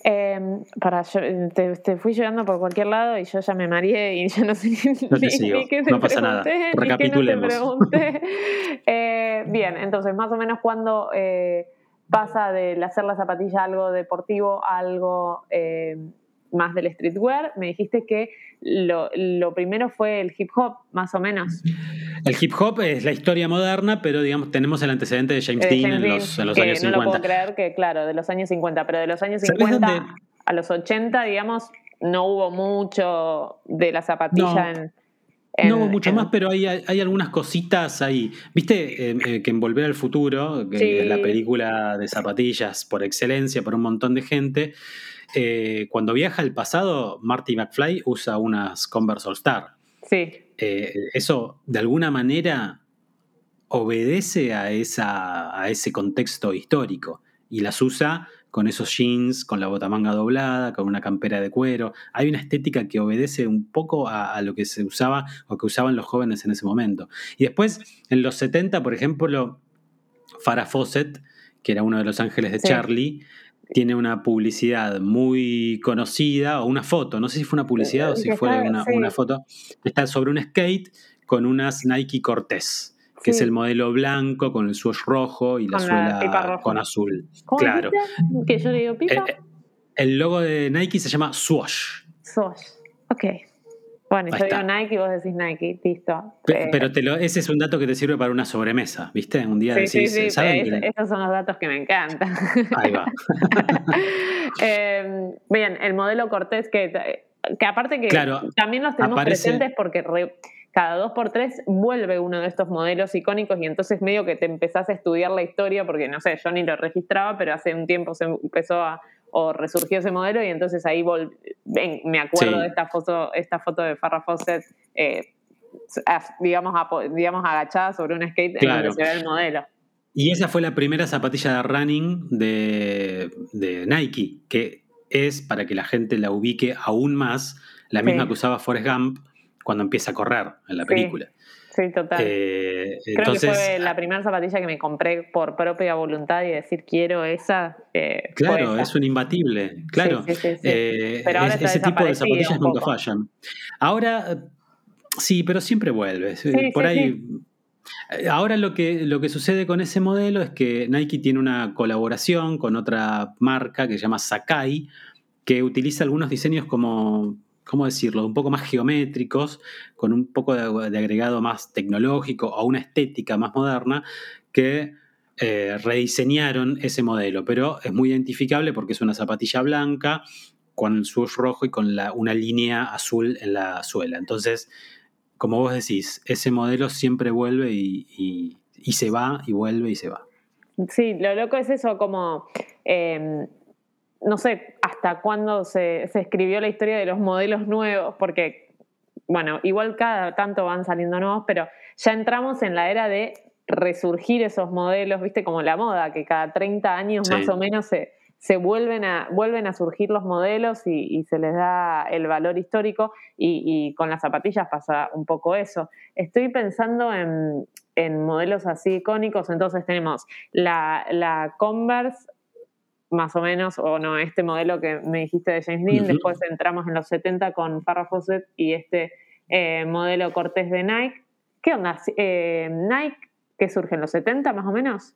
Te fui llegando por cualquier lado y yo ya me mareé y ya no sé ni qué te no pasa nada. pregunté, ni qué no te pregunté. Bien, entonces más o menos cuando pasa de hacer la zapatilla algo deportivo a algo más del streetwear. Me dijiste que lo primero fue el hip hop, más o menos. El hip hop es la historia moderna, pero digamos tenemos el antecedente de James Dean James en Dean, los años que no 50. lo puedo creer, que claro, de los años 50, pero de los años ¿Sabés 50 dónde? a los 80, digamos, no hubo mucho de la zapatilla No, no hubo mucho más, en... pero hay algunas cositas ahí. ¿Viste que en Volver al Futuro, que es la Sí, película de zapatillas por excelencia por un montón de gente, cuando viaja al pasado, Marty McFly usa unas Converse All Star. sí. Eso, de alguna manera, obedece a ese contexto histórico y las usa con esos jeans, con la botamanga doblada, con una campera de cuero. Hay una estética que obedece un poco a lo que se usaba o que usaban los jóvenes en ese momento. Y después, en los 70, por ejemplo, Farrah Fawcett, que era uno de los ángeles de Sí. Charlie, tiene una publicidad muy conocida, o una foto, no sé si fue una publicidad o si Que fue está, una sí, foto, está sobre un skate con unas Nike Cortez, que es el sí, modelo blanco con el swoosh rojo y la con la pipa suela con roja. azul. ¿Cómo Claro. dijiste? ¿Que yo le digo pipa? El logo de Nike se llama Swoosh. Swoosh. Ok. Bueno, Ahí yo digo está. Nike y vos decís Nike, listo. Pero ese es un dato que te sirve para una sobremesa, ¿viste? Un día Sí, sí, decís, sí, ¿saben que? esos son los datos que me encantan. Ahí va. Bien, el modelo Cortés, que aparte que Claro, también los tenemos aparece. presentes porque cada 2x3 vuelve uno de estos modelos icónicos y entonces medio que te empezás a estudiar la historia porque, no sé, yo ni lo registraba, pero hace un tiempo se empezó o resurgió ese modelo y entonces ahí me acuerdo de Sí, esta foto de Farrah Fawcett, digamos agachada sobre un skate en donde claro. se ve el modelo. Y esa fue la primera zapatilla de running de Nike, que es, para que la gente la ubique aún más, la misma Sí, que usaba Forrest Gump cuando empieza a correr en la sí, película. sí, total. Creo que Entonces, fue la primera zapatilla que me compré por propia voluntad y decir quiero esa, fue claro, esa. es un imbatible, Sí, claro. sí, sí, sí. Pero ahora está Ese tipo de desaparecida zapatillas un nunca poco. fallan. Ahora, sí, pero siempre vuelve. Sí, Por sí, sí. ahí. Ahora lo que sucede con ese modelo es que Nike tiene una colaboración con otra marca que se llama Sacai, que utiliza algunos diseños como, ¿cómo decirlo?, un poco más geométricos, con un poco de agregado más tecnológico o una estética más moderna, que rediseñaron ese modelo. Pero es muy identificable porque es una zapatilla blanca con el swoosh rojo y con una línea azul en la suela. Entonces, como vos decís, ese modelo siempre vuelve y se va, y vuelve y se va. Sí, lo loco es eso, como no sé hasta cuándo se escribió la historia de los modelos nuevos, porque, bueno, igual cada tanto van saliendo nuevos, pero ya entramos en la era de resurgir esos modelos, viste, como la moda, que cada 30 años más o Sí. menos se vuelven a surgir los modelos y se les da el valor histórico y con las zapatillas pasa un poco eso. Estoy pensando en modelos así icónicos, entonces tenemos la Converse más o menos, o no, este modelo que me dijiste de James Dean, Ujú. después entramos en los 70 con Farrah Fawcett y este modelo Cortés de Nike. ¿Qué onda? Nike, ¿qué surge en los 70 más o menos?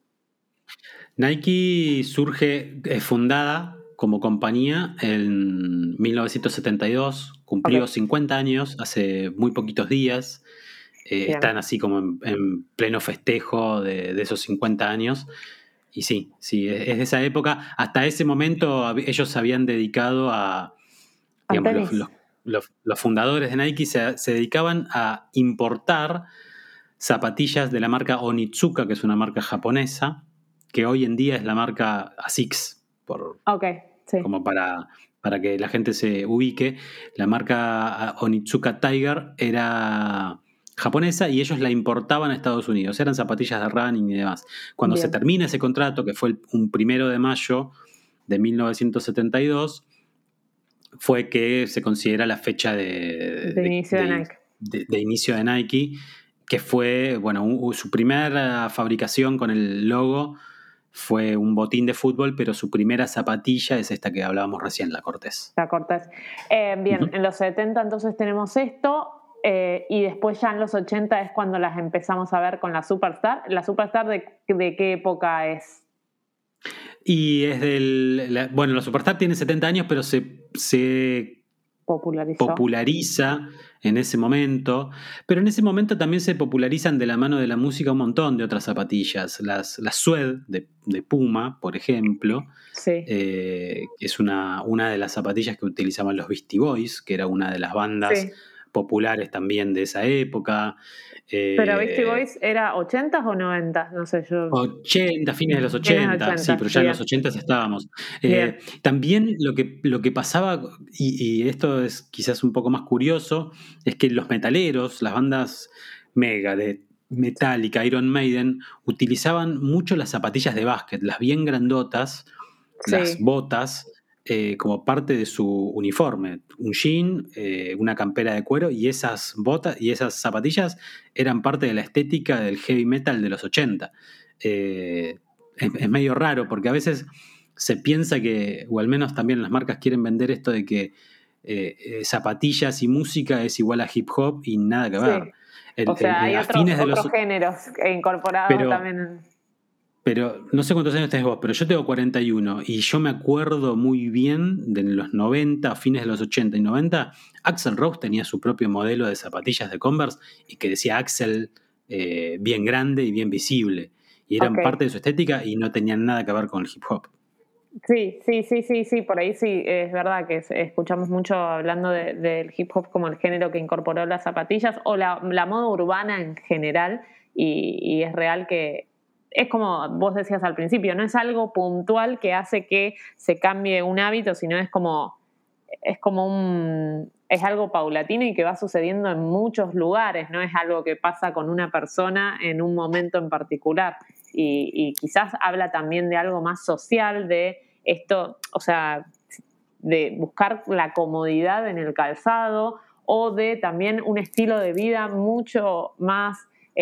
Nike surge, es fundada como compañía en 1972, Ok, cumplió 50 años hace muy poquitos días. bien. Están así como en pleno festejo de esos 50 años. Y sí, sí, es de esa época. Hasta ese momento ellos se habían dedicado a, Al digamos, tenis. los fundadores de Nike se dedicaban a importar zapatillas de la marca Onitsuka, que es una marca japonesa, que hoy en día es la marca ASICS, Ok, sí, como para que la gente se ubique. La marca Onitsuka Tiger era japonesa y ellos la importaban a Estados Unidos. Eran zapatillas de running y demás. Cuando se bien. termina ese contrato, que fue un 1 de mayo de 1972, fue que se considera la fecha De inicio de Nike. de inicio de Nike, que fue, bueno, su primera fabricación con el logo fue un botín de fútbol, pero su primera zapatilla es esta que hablábamos recién, la Cortés. La Cortés. Bien, Ujú. en los 70 entonces tenemos esto. Y después ya en los 80 es cuando las empezamos a ver con la Superstar. ¿La Superstar de qué época es? Y es bueno, la Superstar tiene 70 años, pero se populariza en ese momento, pero en ese momento también se popularizan de la mano de la música un montón de otras zapatillas. Las Suede de Puma, por ejemplo, Sí, es una de las zapatillas que utilizaban los Beastie Boys, que era una de las bandas sí. populares también de esa época. Pero Beastie Eh, Boys era 80s o 90s, no sé, yo. 80, fines de los Fines 80, sí, 80, pero ya en los bien, 80 estábamos. bien. También lo que pasaba, y esto es quizás un poco más curioso, es que los metaleros, las bandas Megadeth, Metallica, Iron Maiden, utilizaban mucho las zapatillas de básquet, las bien grandotas, las Sí, botas, como parte de su uniforme. Un jean, una campera de cuero y esas botas y esas zapatillas eran parte de la estética del heavy metal de los 80. Es medio raro porque a veces se piensa que, o al menos también las marcas quieren vender esto de que zapatillas y música es igual a hip hop y nada que ver. sí. O sea, hay A otros, fines de otros los... géneros incorporados Pero también. pero no sé cuántos años tenés vos, pero yo tengo 41 y yo me acuerdo muy bien de los 90, fines de los 80 y 90, Axl Rose tenía su propio modelo de zapatillas de Converse y que decía Axl bien grande y bien visible. Y Ok. eran parte de su estética y no tenían nada que ver con el hip hop. Sí, sí, sí, sí, sí, por ahí sí, es verdad que escuchamos mucho hablando del hip hop como el género que incorporó las zapatillas o la moda urbana en general y es real que es como vos decías al principio, no es algo puntual que hace que se cambie un hábito, sino es algo paulatino y que va sucediendo en muchos lugares, no es algo que pasa con una persona en un momento en particular. Y quizás habla también de algo más social, de esto, o sea, de buscar la comodidad en el calzado o de también un estilo de vida mucho más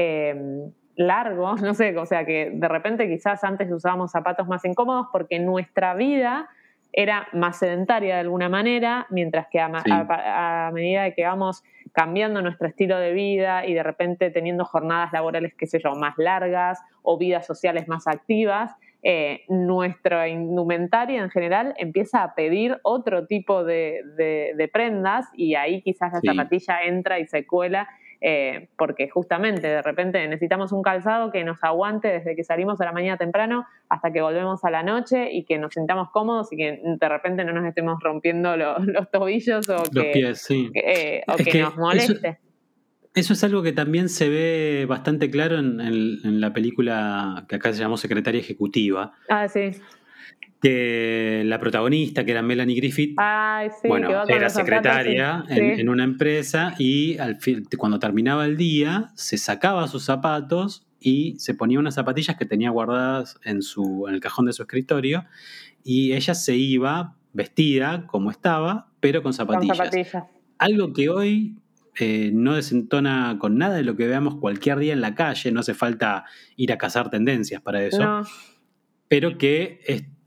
largo, no sé, o sea, que de repente quizás antes usábamos zapatos más incómodos porque nuestra vida era más sedentaria de alguna manera, mientras que Sí, a medida de que vamos cambiando nuestro estilo de vida y de repente teniendo jornadas laborales, qué sé yo, más largas o vidas sociales más activas, nuestra indumentaria en general empieza a pedir otro tipo de prendas y ahí quizás la sí. zapatilla entra y se cuela porque justamente de repente necesitamos un calzado que nos aguante desde que salimos a la mañana temprano hasta que volvemos a la noche y que nos sintamos cómodos y que de repente no nos estemos rompiendo los tobillos Los pies, sí. o Es que nos que moleste. eso es algo que también se ve bastante claro en la película que acá se llamó Secretaria Ejecutiva, Ah, sí. que la protagonista, que era Melanie Griffith, Ay, sí, que bueno, va con era los zapatos y secretaria en sí, una empresa y cuando terminaba el día se sacaba sus zapatos y se ponía unas zapatillas que tenía guardadas en el cajón de su escritorio y ella se iba vestida como estaba, pero con con zapatillas. zapatillas. Algo que hoy no desentona con nada de lo que veamos cualquier día en la calle, no hace falta ir a cazar tendencias para eso, No, pero que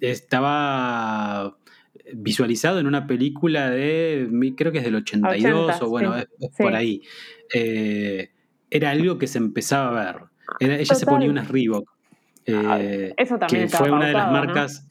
estaba visualizado en una película creo que es del 82 o 80, bueno, sí, es por sí. ahí. Eh, Era algo que se empezaba a ver. Ella se ponía Total. unas Reebok, Eso también que estaba fue una de las pautado, ¿no? marcas.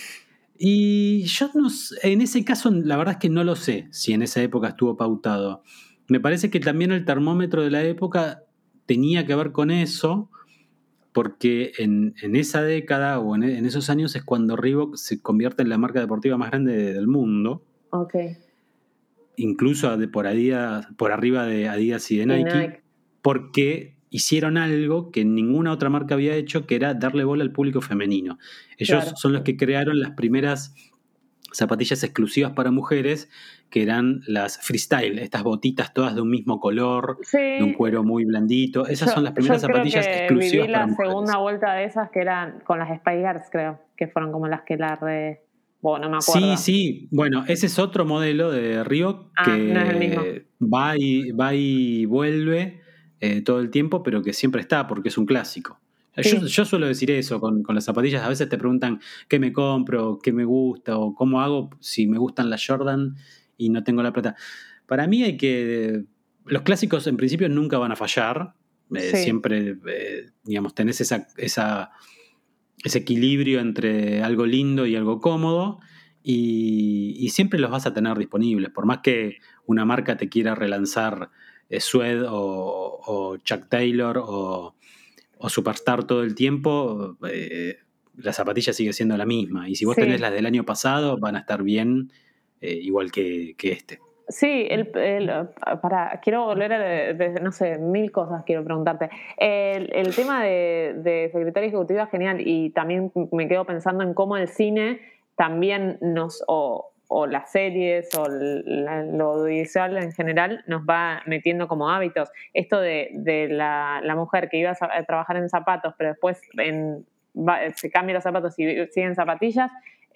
Y yo no en ese caso, la verdad es que no lo sé si en esa época estuvo pautado. Me parece que también el termómetro de la época tenía que ver con eso, porque en esa década o en esos años es cuando Reebok se convierte en la marca deportiva más grande del mundo, Ok. incluso por arriba de Adidas y de Y Nike, Nike, porque hicieron algo que ninguna otra marca había hecho, que era darle bola al público femenino. Ellos claro. son los que crearon las primeras zapatillas exclusivas para mujeres, que eran las freestyle, estas botitas todas de un mismo color, de un Sí, cuero muy blandito. Esas son las primeras yo creo zapatillas que viví exclusivas para la segunda mujeres. vuelta de esas que eran con las Spice Girls, creo, que fueron como las que la re... Bueno, no me Sí, acuerdo. sí. Bueno, ese es otro modelo de Reebok Ah, no es el mismo. que va y vuelve todo el tiempo, pero que siempre está porque es un clásico. Sí, Yo suelo decir eso con las zapatillas. A veces te preguntan qué me compro, qué me gusta o cómo hago si me gustan las Jordan y no tengo la plata. Para mí los clásicos en principio nunca van a fallar. sí, Siempre, digamos, tenés ese equilibrio entre algo lindo y algo cómodo, y siempre los vas a tener disponibles. Por más que una marca te quiera relanzar Suede o Chuck Taylor o Superstar todo el tiempo, la zapatilla sigue siendo la misma. Y si vos tenés Sí. las del año pasado, van a estar bien, igual que este. Sí, quiero volver no sé, 1000 cosas quiero preguntarte. El tema de secretaria ejecutiva, genial, y también me quedo pensando en cómo el cine también o las series, o lo audiovisual en general, nos va metiendo como hábitos. Esto de la mujer que iba a trabajar en zapatos, pero después se cambia los zapatos y sigue en zapatillas,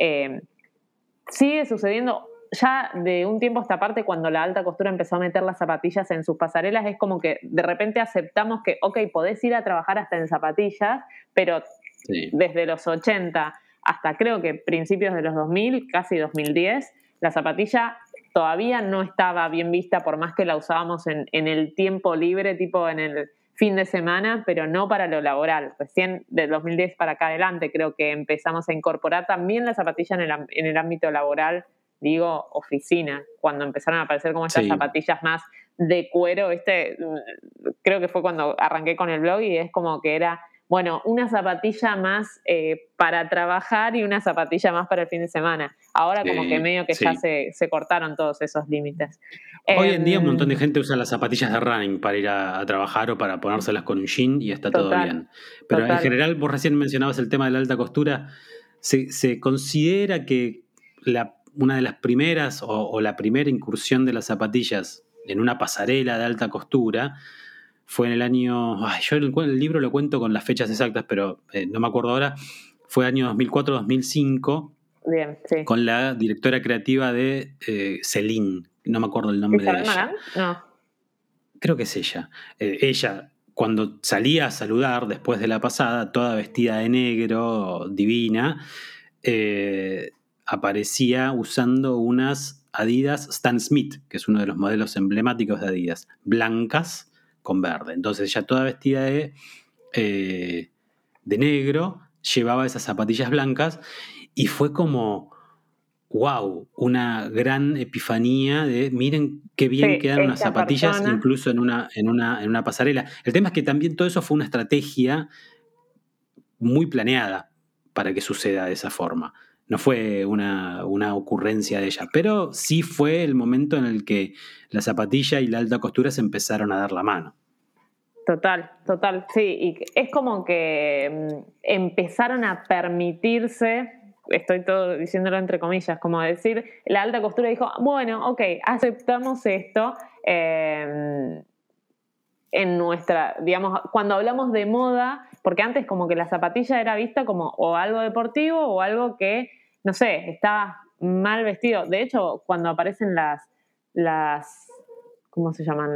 sigue sucediendo. Ya de un tiempo a esta parte, cuando la alta costura empezó a meter las zapatillas en sus pasarelas, es como que de repente aceptamos que, ok, podés ir a trabajar hasta en zapatillas, pero Sí. desde los 80 hasta creo que principios de los 2000, casi 2010, la zapatilla todavía no estaba bien vista, por más que la usábamos en el tiempo libre, tipo en el fin de semana, pero no para lo laboral. Recién del 2010 para acá adelante creo que empezamos a incorporar también la zapatilla en el ámbito laboral, digo, oficina, cuando empezaron a aparecer como estas Sí. zapatillas más de cuero, creo que fue cuando arranqué con el blog, y es como que era, bueno, una zapatilla más para trabajar y una zapatilla más para el fin de semana. Ahora como que medio que ya se cortaron todos esos límites. Hoy en día un montón de gente usa las zapatillas de running para ir a trabajar o para ponérselas con un jean y está todo Total, bien. Pero en total. general, vos recién mencionabas el tema de la alta costura. Se considera que una de las primeras o la primera incursión de las zapatillas en una pasarela de alta costura fue en el año... yo el libro lo cuento con las fechas exactas, pero no me acuerdo ahora. Fue año 2004-2005. Bien, sí. Con la directora creativa de Celine. No me acuerdo el nombre de ¿Isabel ella. Marant? No. Creo que es ella. Ella, cuando salía a saludar después de la pasada, toda vestida de negro, divina, aparecía usando unas Adidas Stan Smith, que es uno de los modelos emblemáticos de Adidas, blancas con verde. Entonces ella toda vestida de negro, llevaba esas zapatillas blancas y fue como... wow, una gran epifanía de miren qué bien Sí, quedan unas esta zapatillas persona. incluso en una pasarela. El tema es que también todo eso fue una estrategia muy planeada para que suceda de esa forma. No fue una ocurrencia de ella, pero sí fue el momento en el que la zapatilla y la alta costura se empezaron a dar la mano. Total, total, sí, y es como que empezaron a permitirse, estoy todo diciéndolo entre comillas, como decir, la alta costura dijo, bueno, ok, aceptamos esto, en nuestra, digamos, cuando hablamos de moda, porque antes como que la zapatilla era vista como o algo deportivo o algo que, no sé, estaba mal vestido. De hecho, cuando aparecen las ¿cómo se llaman?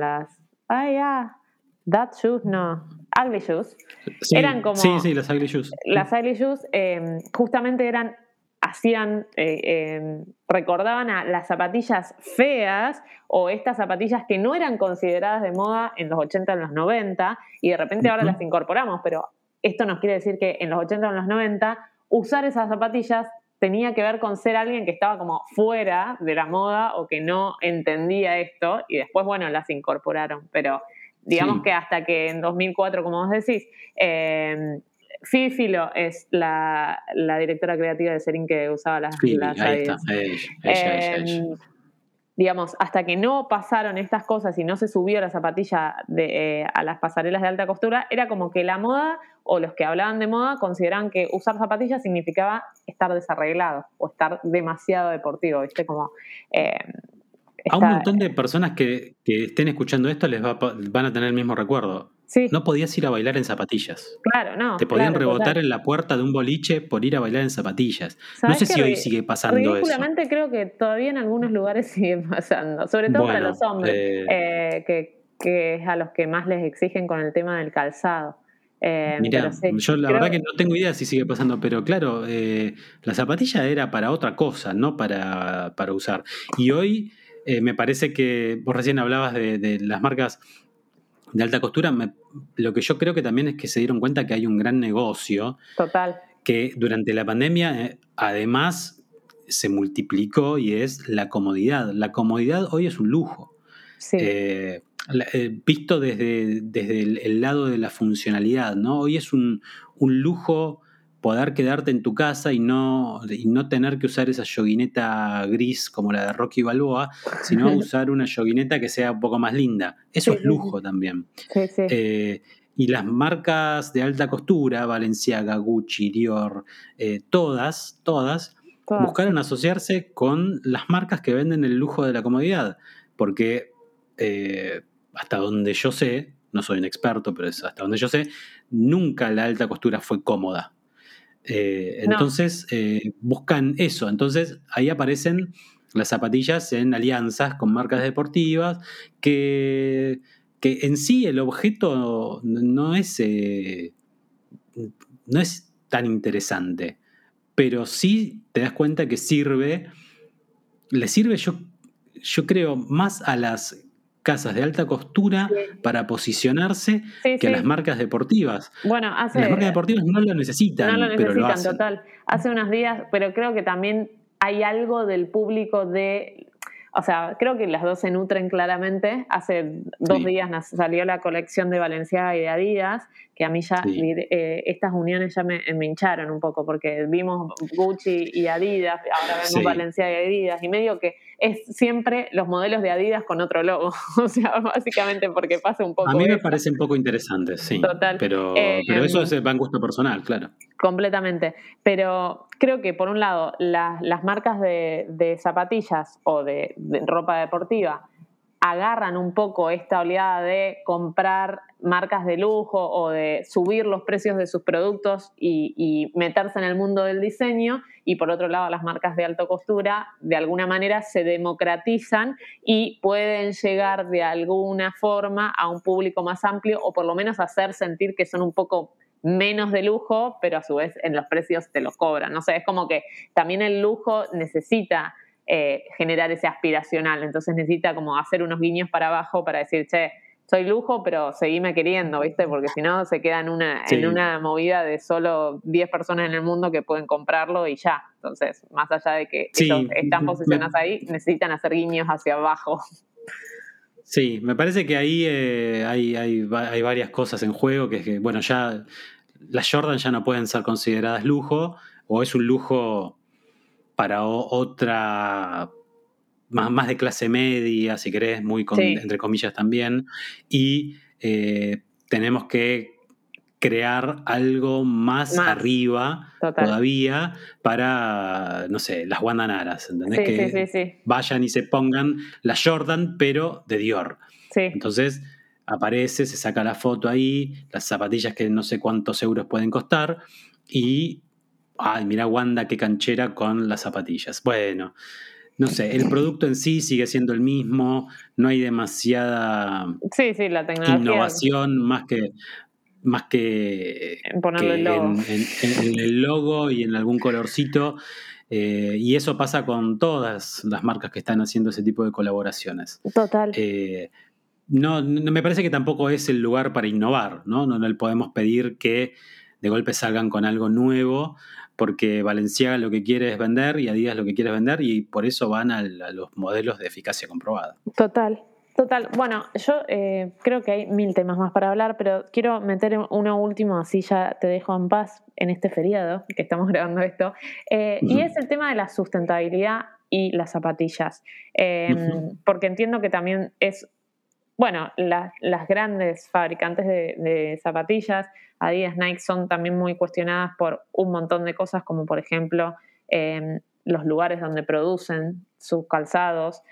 That shoes, no, ugly shoes, eran Sí, sí, como, sí, las ugly shoes. las ugly shoes justamente recordaban a las zapatillas feas o estas zapatillas que no eran consideradas de moda en los 80, en los 90, y de repente ahora las incorporamos, pero esto nos quiere decir que en los 80 o en los 90 usar esas zapatillas tenía que ver con ser alguien que estaba como fuera de la moda o que no entendía esto, y después, bueno, las incorporaron, pero digamos Sí. que hasta que en 2004, como vos decís, Phoebe Philo es la directora creativa de Celine que usaba las Ahí está, Adidas. ella. Digamos, hasta que no pasaron estas cosas y no se subió la zapatilla a las pasarelas de alta costura, era como que la moda o los que hablaban de moda consideraban que usar zapatillas significaba estar desarreglado o estar demasiado deportivo, ¿viste? Como... A un montón de personas que estén escuchando esto van a tener el mismo recuerdo. Sí. No podías ir a bailar en zapatillas. Claro, no, Te podían claro, rebotar total. en la puerta de un boliche por ir a bailar en zapatillas. No ¿Sabés sé qué? si hoy sigue pasando eso. Ridículamente creo que todavía en algunos lugares sigue pasando, sobre todo para los Bueno, hombres, que es a los que más les exigen con el tema del calzado. Pero mirá, sí, yo la creo, verdad que no tengo idea si sigue pasando, pero claro, la zapatilla era para otra cosa, no para usar. Y hoy me parece que vos recién hablabas de las marcas de alta costura. Lo que yo creo que también es que se dieron cuenta que hay un gran negocio total. que durante la pandemia además se multiplicó y es la comodidad. La comodidad hoy es un lujo. Sí. Visto desde el lado de la funcionalidad, ¿no? Hoy es un lujo poder quedarte en tu casa y no tener que usar esa yoguineta gris como la de Rocky Balboa, sino usar una yoguineta que sea un poco más linda. Eso Sí, es sí, lujo también. sí, sí. Y las marcas de alta costura, Balenciaga, Gucci, Dior, todas Todas, buscaron sí. asociarse con las marcas que venden el lujo de la comodidad, porque hasta donde yo sé, no soy un experto, pero es hasta donde yo sé, nunca la alta costura fue cómoda. No, Entonces buscan eso. Entonces ahí aparecen las zapatillas en alianzas con marcas deportivas que en sí el objeto no es tan interesante, pero sí te das cuenta que le sirve yo creo más a las casas de alta costura sí, para posicionarse sí, que a las sí. marcas deportivas. Bueno, Las marcas deportivas no lo no lo necesitan, pero lo necesitan, hacen. total. Hace unos días, pero creo que también hay algo del público o sea, creo que las dos se nutren claramente. Hace 2 días Sí, salió la colección de Balenciaga y de Adidas, que a mí ya sí, estas uniones ya me hincharon un poco, porque vimos Gucci y Adidas, ahora vemos sí. Balenciaga y Adidas, y medio que es siempre los modelos de Adidas con otro logo. O sea, básicamente porque pasa un A poco mí me eso. parece un poco interesante, sí. Total. Pero eso va en gusto personal, claro. Completamente. Pero creo que, por un lado, las marcas de zapatillas o de ropa deportiva agarran un poco esta oleada de comprar marcas de lujo o de subir los precios de sus productos y meterse en el mundo del diseño, y por otro lado las marcas de alta costura de alguna manera se democratizan y pueden llegar de alguna forma a un público más amplio, o por lo menos hacer sentir que son un poco menos de lujo, pero a su vez en los precios te los cobran. No sé, es como que también el lujo necesita generar ese aspiracional, entonces necesita como hacer unos guiños para abajo para decir, che, soy lujo, pero seguime queriendo, ¿viste? Porque si no se queda en Sí, una movida de solo 10 personas en el mundo que pueden comprarlo y ya. Entonces, más allá de que ellos sí, están posicionados ahí, necesitan hacer guiños hacia abajo. sí, me parece que ahí hay varias cosas en juego, que es que, bueno, ya las Jordan ya no pueden ser consideradas lujo, o es un lujo para otra, más de clase media, si querés, Sí, entre comillas también, y tenemos que crear algo más más, arriba total. todavía para, no sé, las Guandanaras, ¿entendés? Sí, sí, Que sí, sí. vayan y se pongan la Jordan, pero de Dior. Sí, Entonces aparece, se saca la foto ahí, las zapatillas que no sé cuántos euros pueden costar, y, ay, mira Wanda qué canchera con las zapatillas. Bueno, no sé, el producto en sí sigue siendo el mismo, no hay demasiada sí, sí, la tecnología, innovación más en ponerle el que logo. en el logo y en algún colorcito. Y eso pasa con todas las marcas que están haciendo ese tipo de colaboraciones. Total. Eh, no me parece que tampoco es el lugar para innovar, ¿no? No le podemos pedir que de golpe salgan con algo nuevo, porque Balenciaga lo que quiere es vender y Adidas lo que quiere es vender, y por eso van a los modelos de eficacia comprobada. Total, total. Bueno, yo creo que hay mil temas más para hablar, pero quiero meter uno último, así ya te dejo en paz en este feriado que estamos grabando esto, y Ujú, es el tema de la sustentabilidad y las zapatillas. ujú. Porque entiendo que también es, bueno, las grandes fabricantes de zapatillas, Adidas, Nike, son también muy cuestionadas por un montón de cosas, como por ejemplo los lugares donde producen sus calzados.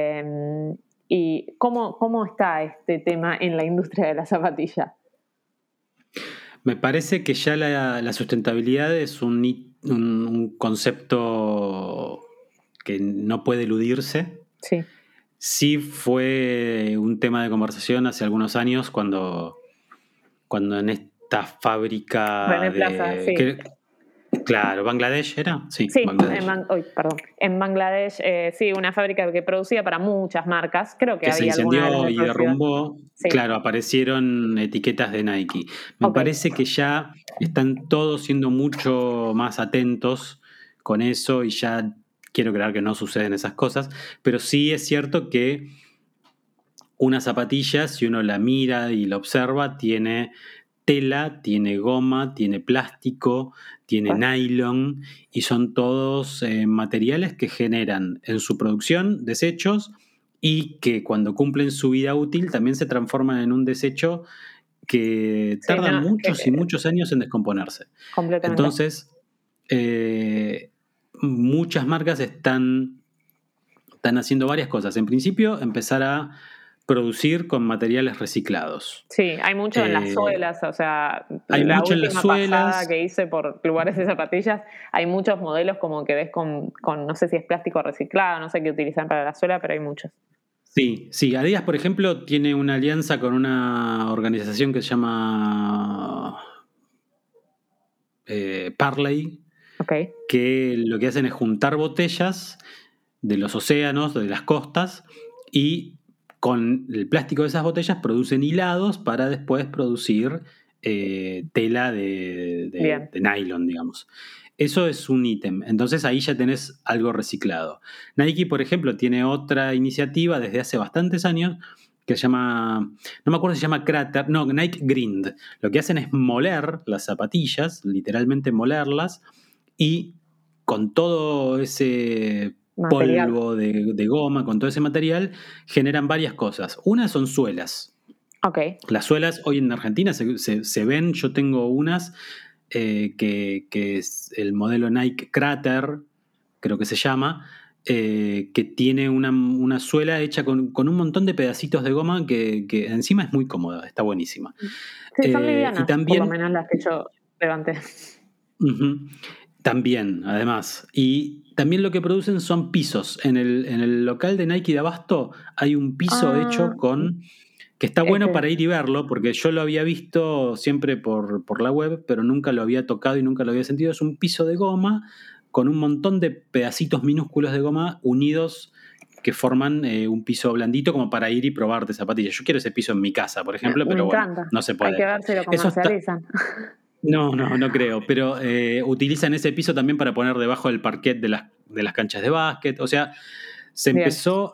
¿Y cómo está este tema en la industria de la zapatilla? Me parece que ya la sustentabilidad es un concepto que no puede eludirse. Sí, Sí fue un tema de conversación hace algunos años cuando en esta fábrica René Plaza, sí. Claro, ¿Bangladesh era? Sí, Sí, Bangladesh. En Bangladesh, sí, una fábrica que producía para muchas marcas. Creo que Que se había alguna de las incendió de y Procidad. derrumbó, Sí, claro, aparecieron etiquetas de Nike. Me ok. parece que ya están todos siendo mucho más atentos con eso y ya quiero creer que no suceden esas cosas, pero sí es cierto que una zapatilla, si uno la mira y la observa, tiene tela, tiene goma, tiene plástico, tiene Pues, nylon y son todos materiales que generan en su producción desechos y que cuando cumplen su vida útil también se transforman en un desecho que sí, tarda no, muchos y muchos años en descomponerse. completamente. Entonces, eh, muchas marcas están haciendo varias cosas. En principio, empezar a producir con materiales reciclados. Sí, hay mucho en las Eh, suelas, o sea, Hay la mucho en las última pasada suelas. que hice por lugares de zapatillas, hay muchos modelos como que ves con no sé si es plástico reciclado, no sé qué utilizan para la suela, pero hay muchos. Sí, sí. Adidas, por ejemplo, tiene una alianza con una organización que se llama Parley, Ok. que lo que hacen es juntar botellas de los océanos, de las costas, y con el plástico de esas botellas producen hilados para después producir tela Bien. de nylon, digamos. Eso es un ítem. Entonces ahí ya tenés algo reciclado. Nike, por ejemplo, tiene otra iniciativa desde hace bastantes años que se llama, no me acuerdo si se llama Crater, no, Nike Grind. Lo que hacen es moler las zapatillas, literalmente molerlas, y con todo ese Material. polvo de goma, con todo ese material, generan varias cosas. Una son suelas. Ok. Las suelas hoy en Argentina se ven, yo tengo unas que es el modelo Nike Crater, creo que se llama, que tiene una suela hecha con un montón de pedacitos de goma que encima es muy cómoda, está buenísima. Sí, son Y livianas, por lo también, menos las que yo levanté. ujú, también, además, y también lo que producen son pisos. En el local de Nike de Abasto hay un piso Ah, hecho que está bueno ese, para ir y verlo, porque yo lo había visto siempre por la web, pero nunca lo había tocado y nunca lo había sentido. Es un piso de goma con un montón de pedacitos minúsculos de goma unidos que forman un piso blandito como para ir y probarte zapatillas. Yo quiero ese piso en mi casa, por ejemplo, me pero bueno, encanta. no se Hay puede. que ver si lo Eso está... comercializan. No, no, no creo, pero utilizan ese piso también para poner debajo del parquet de las canchas de básquet. O sea, se Bien. empezó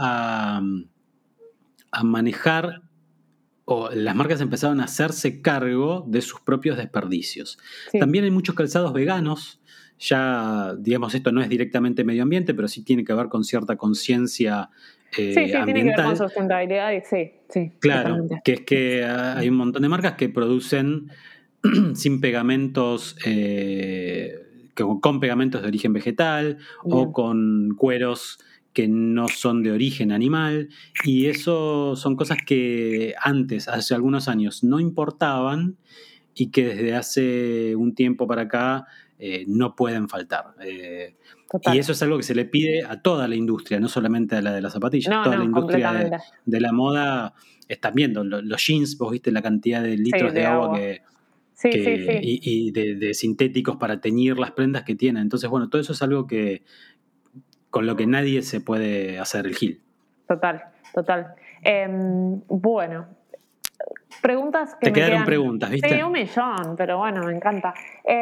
a manejar o las marcas empezaron a hacerse cargo de sus propios desperdicios. Sí. También hay muchos calzados veganos, ya digamos esto no es directamente medio ambiente, pero sí tiene que ver con cierta conciencia Sí, sí, tiene que ver con ambiental. sustentabilidad y sí, sí, Claro, totalmente. que es que hay un montón de marcas que producen sin pegamentos, con pegamentos de origen vegetal o Bien. con cueros que no son de origen animal. Y eso son cosas que antes, hace algunos años, no importaban y que desde hace un tiempo para acá no pueden faltar. Y Total. eso es algo que se le pide a toda la industria, no solamente a la de las zapatillas. No, Toda la no, industria completamente. de la moda están viendo. Los jeans, vos viste la cantidad de Sí, litros de de agua agua. Sí, sí, sí. y de sintéticos para teñir las prendas que tienen. Entonces, bueno, todo eso es algo que con lo que nadie se puede hacer el gil. Total, total. Bueno, preguntas que Te me quedaron quedan. preguntas, Sí, un ¿viste? millón, pero bueno, me encanta.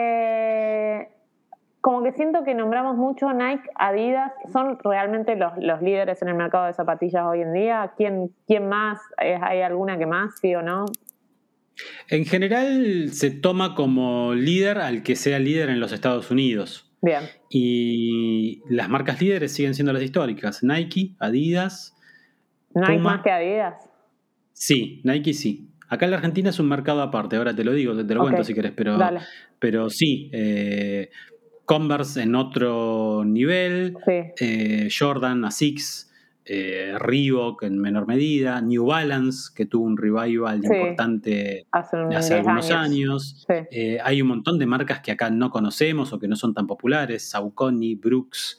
Como que siento que nombramos mucho Nike, Adidas, son realmente los líderes en el mercado de zapatillas hoy en día. ¿Quién más? ¿Hay alguna que más, sí o no? En general se toma como líder al que sea líder en los Estados Unidos. Bien. Y las marcas líderes siguen siendo las históricas. Nike, Adidas, Nike más que Puma. Adidas. Sí, Nike sí. Acá en la Argentina es un mercado aparte, ahora te lo digo, te lo Ok, cuento si querés, dale. pero sí, Converse en otro nivel, Sí, Jordan, Asics, Reebok en menor medida, New Balance, que tuvo un revival sí, importante hace hace 10 algunos años. años. Sí, Hay un montón de marcas que acá no conocemos o que no son tan populares, Saucony, Brooks,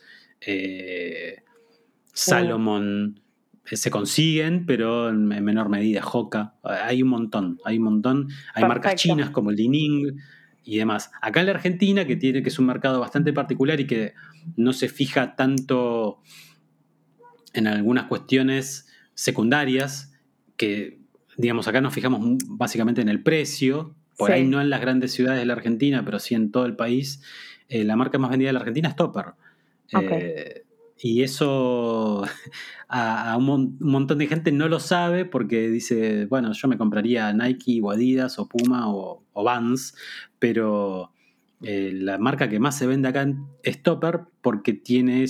bueno, Salomon, se consiguen, pero en menor medida, Hoka. Hay un montón, hay un montón. Hay marcas perfecto. chinas como Li-Ning. y demás. Acá en la Argentina, que es un mercado bastante particular y que no se fija tanto en algunas cuestiones secundarias, que digamos acá nos fijamos básicamente en el precio, por ahí Sí, no en las grandes ciudades de la Argentina, pero sí en todo el país. La marca más vendida de la Argentina es Topper. ok. Eh, y eso a un montón de gente no lo sabe porque dice, bueno, yo me compraría Nike o Adidas o Puma o Vans, pero la marca que más se vende acá es Topper porque tiene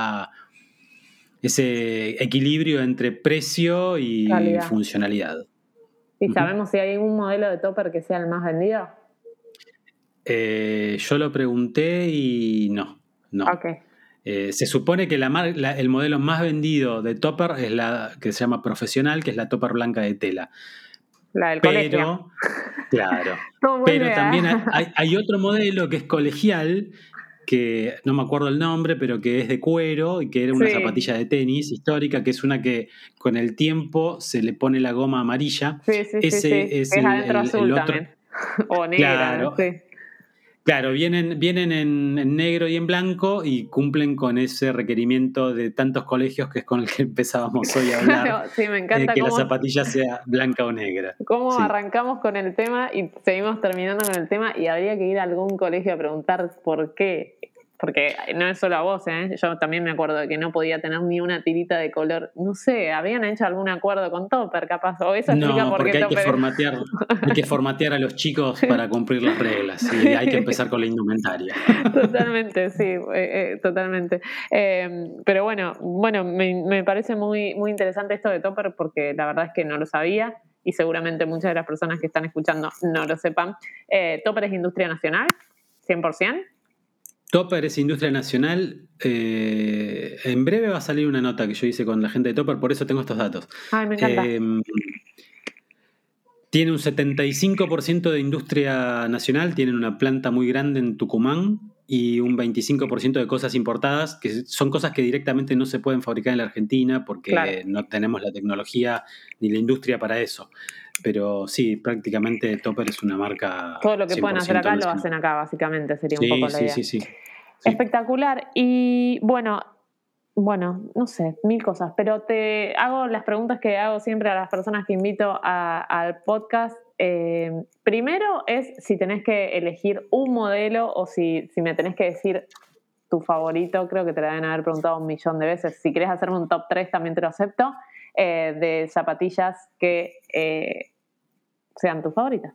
ese equilibrio entre precio y Calidad. funcionalidad. ¿Y Ujú. sabemos si hay un modelo de topper que sea el más vendido? Yo lo pregunté y no. Ok. Se supone que el modelo más vendido de Topper es la que se llama profesional, que es la Topper blanca de tela. La del colegio. Pero, claro, ¿Cómo pero vuelve también a...? hay otro modelo que es colegial, que no me acuerdo el nombre, pero que es de cuero y que era una Sí, zapatilla de tenis histórica, que es una que con el tiempo se le pone la goma amarilla. sí, sí, sí, sí. Ese es Que es adentro el azul otro. también. O negra, Claro, sí. claro, vienen en negro y en blanco y cumplen con ese requerimiento de tantos colegios que es con el que empezábamos hoy a hablar, Claro, sí, me encanta que la zapatilla sea blanca o negra. cómo Sí. arrancamos con el tema y seguimos terminando con el tema y habría que ir a algún colegio a preguntar por qué. Porque no es solo a vos, ¿eh? Yo también me acuerdo de que no podía tener ni una tirita de color. No sé, habían hecho algún acuerdo con Topper, capaz. O eso explica No, por qué porque Topper... hay que formatear a los chicos para cumplir las reglas y hay que empezar con la indumentaria. Totalmente, sí, totalmente. Pero bueno, me parece muy, muy interesante esto de Topper porque la verdad es que no lo sabía y seguramente muchas de las personas que están escuchando no lo sepan. Topper es industria nacional, 100%. Topper es industria nacional. En breve va a salir una nota que yo hice con la gente de Topper, por eso tengo estos datos. Ay, me encanta. Eh, Tiene un 75% de industria nacional, tienen una planta muy grande en Tucumán y un 25% de cosas importadas, que son cosas que directamente no se pueden fabricar en la Argentina Claro, porque no tenemos la tecnología ni la industria para eso. Pero sí, prácticamente Topper es una marca todo lo que pueden hacer 100% acá lo nacional. hacen acá, básicamente, sería un poco Sí, la sí, idea. sí, sí. Sí. Espectacular. Y bueno, no sé, mil cosas, pero te hago las preguntas que hago siempre a las personas que invito al podcast. Primero es si tenés que elegir un modelo o si me tenés que decir tu favorito, creo que te lo deben haber preguntado 1.000.000 de veces. Si querés hacerme un top 3 también te lo acepto, de zapatillas que sean tus favoritas.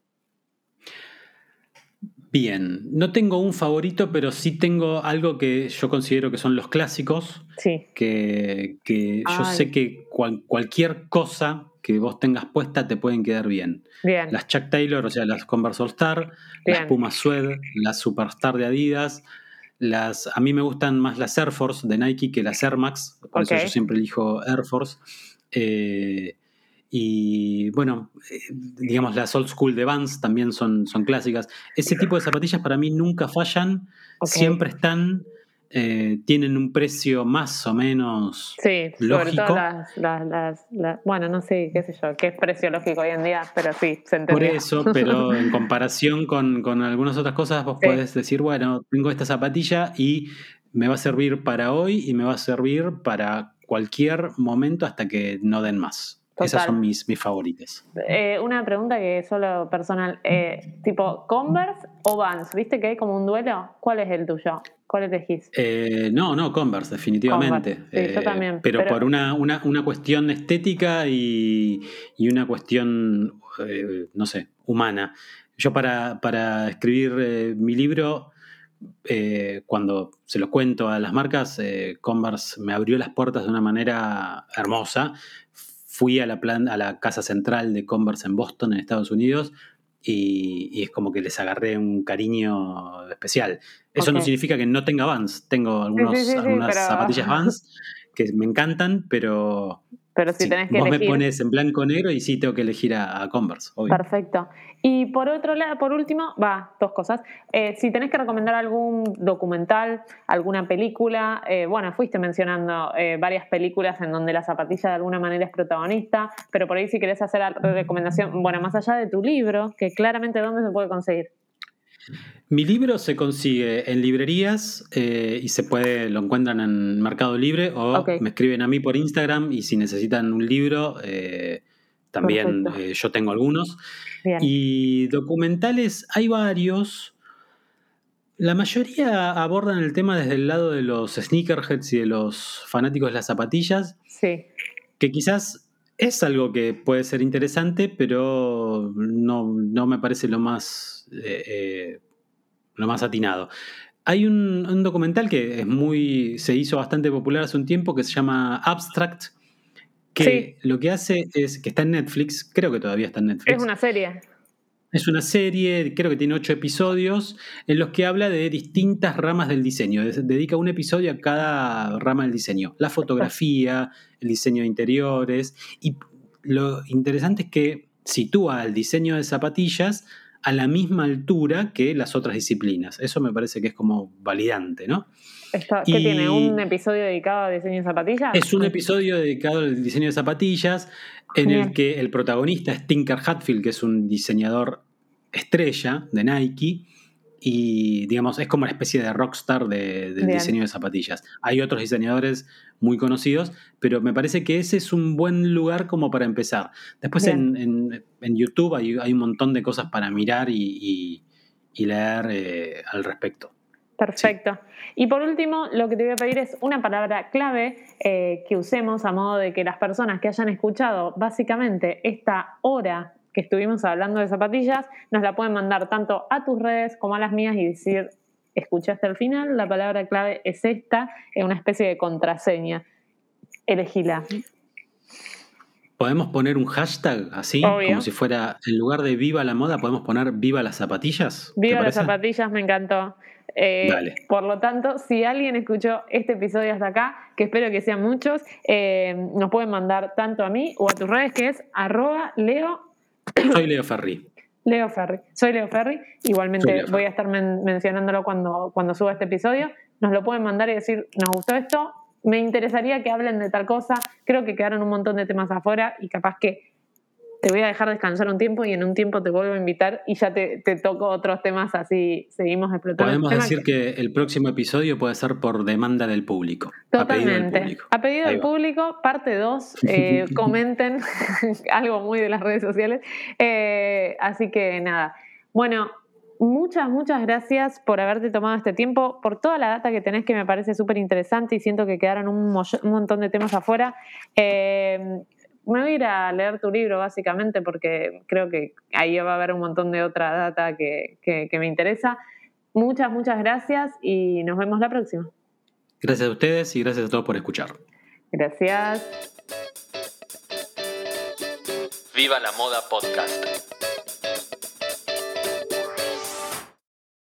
Bien, no tengo un favorito, pero sí tengo algo que yo considero que son los clásicos, Sí. que yo Ay, sé que cualquier cosa que vos tengas puesta te pueden quedar bien. bien, Las Chuck Taylor, o sea, las Converse All Star, las bien. Puma Suede, las Superstar de Adidas, a mí me gustan más las Air Force de Nike que las Air Max, por Ok, eso yo siempre elijo Air Force. Eh, y bueno, digamos, las old school de Vans también son clásicas. Ese tipo de zapatillas para mí nunca fallan, ok. siempre están, tienen un precio más o menos Sí, sobre todo lógico. bueno, no sé, qué sé yo, qué es precio lógico hoy en día, pero sí, se Por entendió. eso, pero en comparación con algunas otras cosas, vos Sí, podés decir, bueno, tengo esta zapatilla y me va a servir para hoy y me va a servir para cualquier momento hasta que no den más. Esas son total. mis favoritas. Una pregunta que es solo personal, tipo Converse o Vans, ¿viste que hay como un duelo? ¿Cuál es el tuyo? ¿Cuál elegís? No, Converse, Converse, definitivamente. sí, yo también, Pero pero por una cuestión estética y una cuestión, no sé, humana. Yo para escribir mi libro, cuando se lo cuento a las marcas, Converse me abrió las puertas de una manera hermosa. Fui a la casa central de Converse en Boston, en Estados Unidos, y es como que les agarré un cariño especial. Eso ok. no significa que no tenga Vans. Tengo Sí, sí, sí, sí, algunas pero, zapatillas Vans que me encantan, pero pero si sí, tenés que vos me elegir. pones en blanco o negro y sí tengo que elegir a Converse, obvio. Perfecto. Y por otro lado, por último, dos cosas. Si tenés que recomendar algún documental, alguna película, bueno, fuiste mencionando varias películas en donde la zapatilla de alguna manera es protagonista, pero por ahí si querés hacer la recomendación, bueno, más allá de tu libro, que claramente dónde se puede conseguir. Mi libro se consigue en librerías y lo encuentran en Mercado Libre o me escriben a mí por Instagram y si necesitan un libro, también yo tengo algunos. Bien. Y documentales hay varios. La mayoría abordan el tema desde el lado de los sneakerheads y de los fanáticos de las zapatillas. Sí. Que quizás es algo que puede ser interesante, pero no me parece lo más atinado. Hay un documental que se hizo bastante popular hace un tiempo que se llama Abstract, que lo que hace es que está en Netflix, creo que todavía está en Netflix. Es una serie. Es una serie, creo que tiene 8 episodios, en los que habla de distintas ramas del diseño. Dedica un episodio a cada rama del diseño. La fotografía, el diseño de interiores. Y lo interesante es que sitúa el diseño de zapatillas a la misma altura que las otras disciplinas. Eso me parece que es como validante, ¿no? ¿Qué tiene? ¿Un episodio dedicado a diseño de zapatillas? Es un episodio dedicado al diseño de zapatillas en el que el protagonista es Tinker Hatfield, que es un diseñador estrella de Nike y digamos es como una especie de rockstar del diseño de zapatillas. Hay otros diseñadores muy conocidos, pero me parece que ese es un buen lugar como para empezar. Después en YouTube hay un montón de cosas para mirar y leer al respecto. Perfecto. Sí. Y por último, lo que te voy a pedir es una palabra clave que usemos a modo de que las personas que hayan escuchado básicamente esta hora que estuvimos hablando de zapatillas, nos la pueden mandar tanto a tus redes como a las mías y decir, escuché hasta el final, la palabra clave es esta, es una especie de contraseña. Elegíla. ¿Podemos poner un hashtag así? Obvio. Como si fuera, en lugar de viva la moda, ¿podemos poner viva las zapatillas? Viva las zapatillas, me encantó. Dale. Por lo tanto, si alguien escuchó este episodio hasta acá, que espero que sean muchos, nos pueden mandar tanto a mí o a tus redes, que es @Leo. Soy Leo Ferri. Leo Ferri. Soy Leo Ferri. Igualmente voy a estar mencionándolo cuando suba este episodio. Nos lo pueden mandar y decir, nos gustó esto, me interesaría que hablen de tal cosa, creo que quedaron un montón de temas afuera y capaz que te voy a dejar descansar un tiempo y en un tiempo te vuelvo a invitar y ya te toco otros temas, así seguimos explotando. Podemos decir que el próximo episodio puede ser por demanda del público. Totalmente. A pedido del público, parte 2, comenten algo muy de las redes sociales. Así que nada. Bueno, muchas gracias por haberte tomado este tiempo, por toda la data que tenés que me parece súper interesante y siento que quedaron un montón de temas afuera. Me voy a ir a leer tu libro básicamente porque creo que ahí va a haber un montón de otra data que me interesa. Muchas gracias y nos vemos la próxima. Gracias a ustedes y gracias a todos por escuchar. Gracias. Viva la Moda Podcast.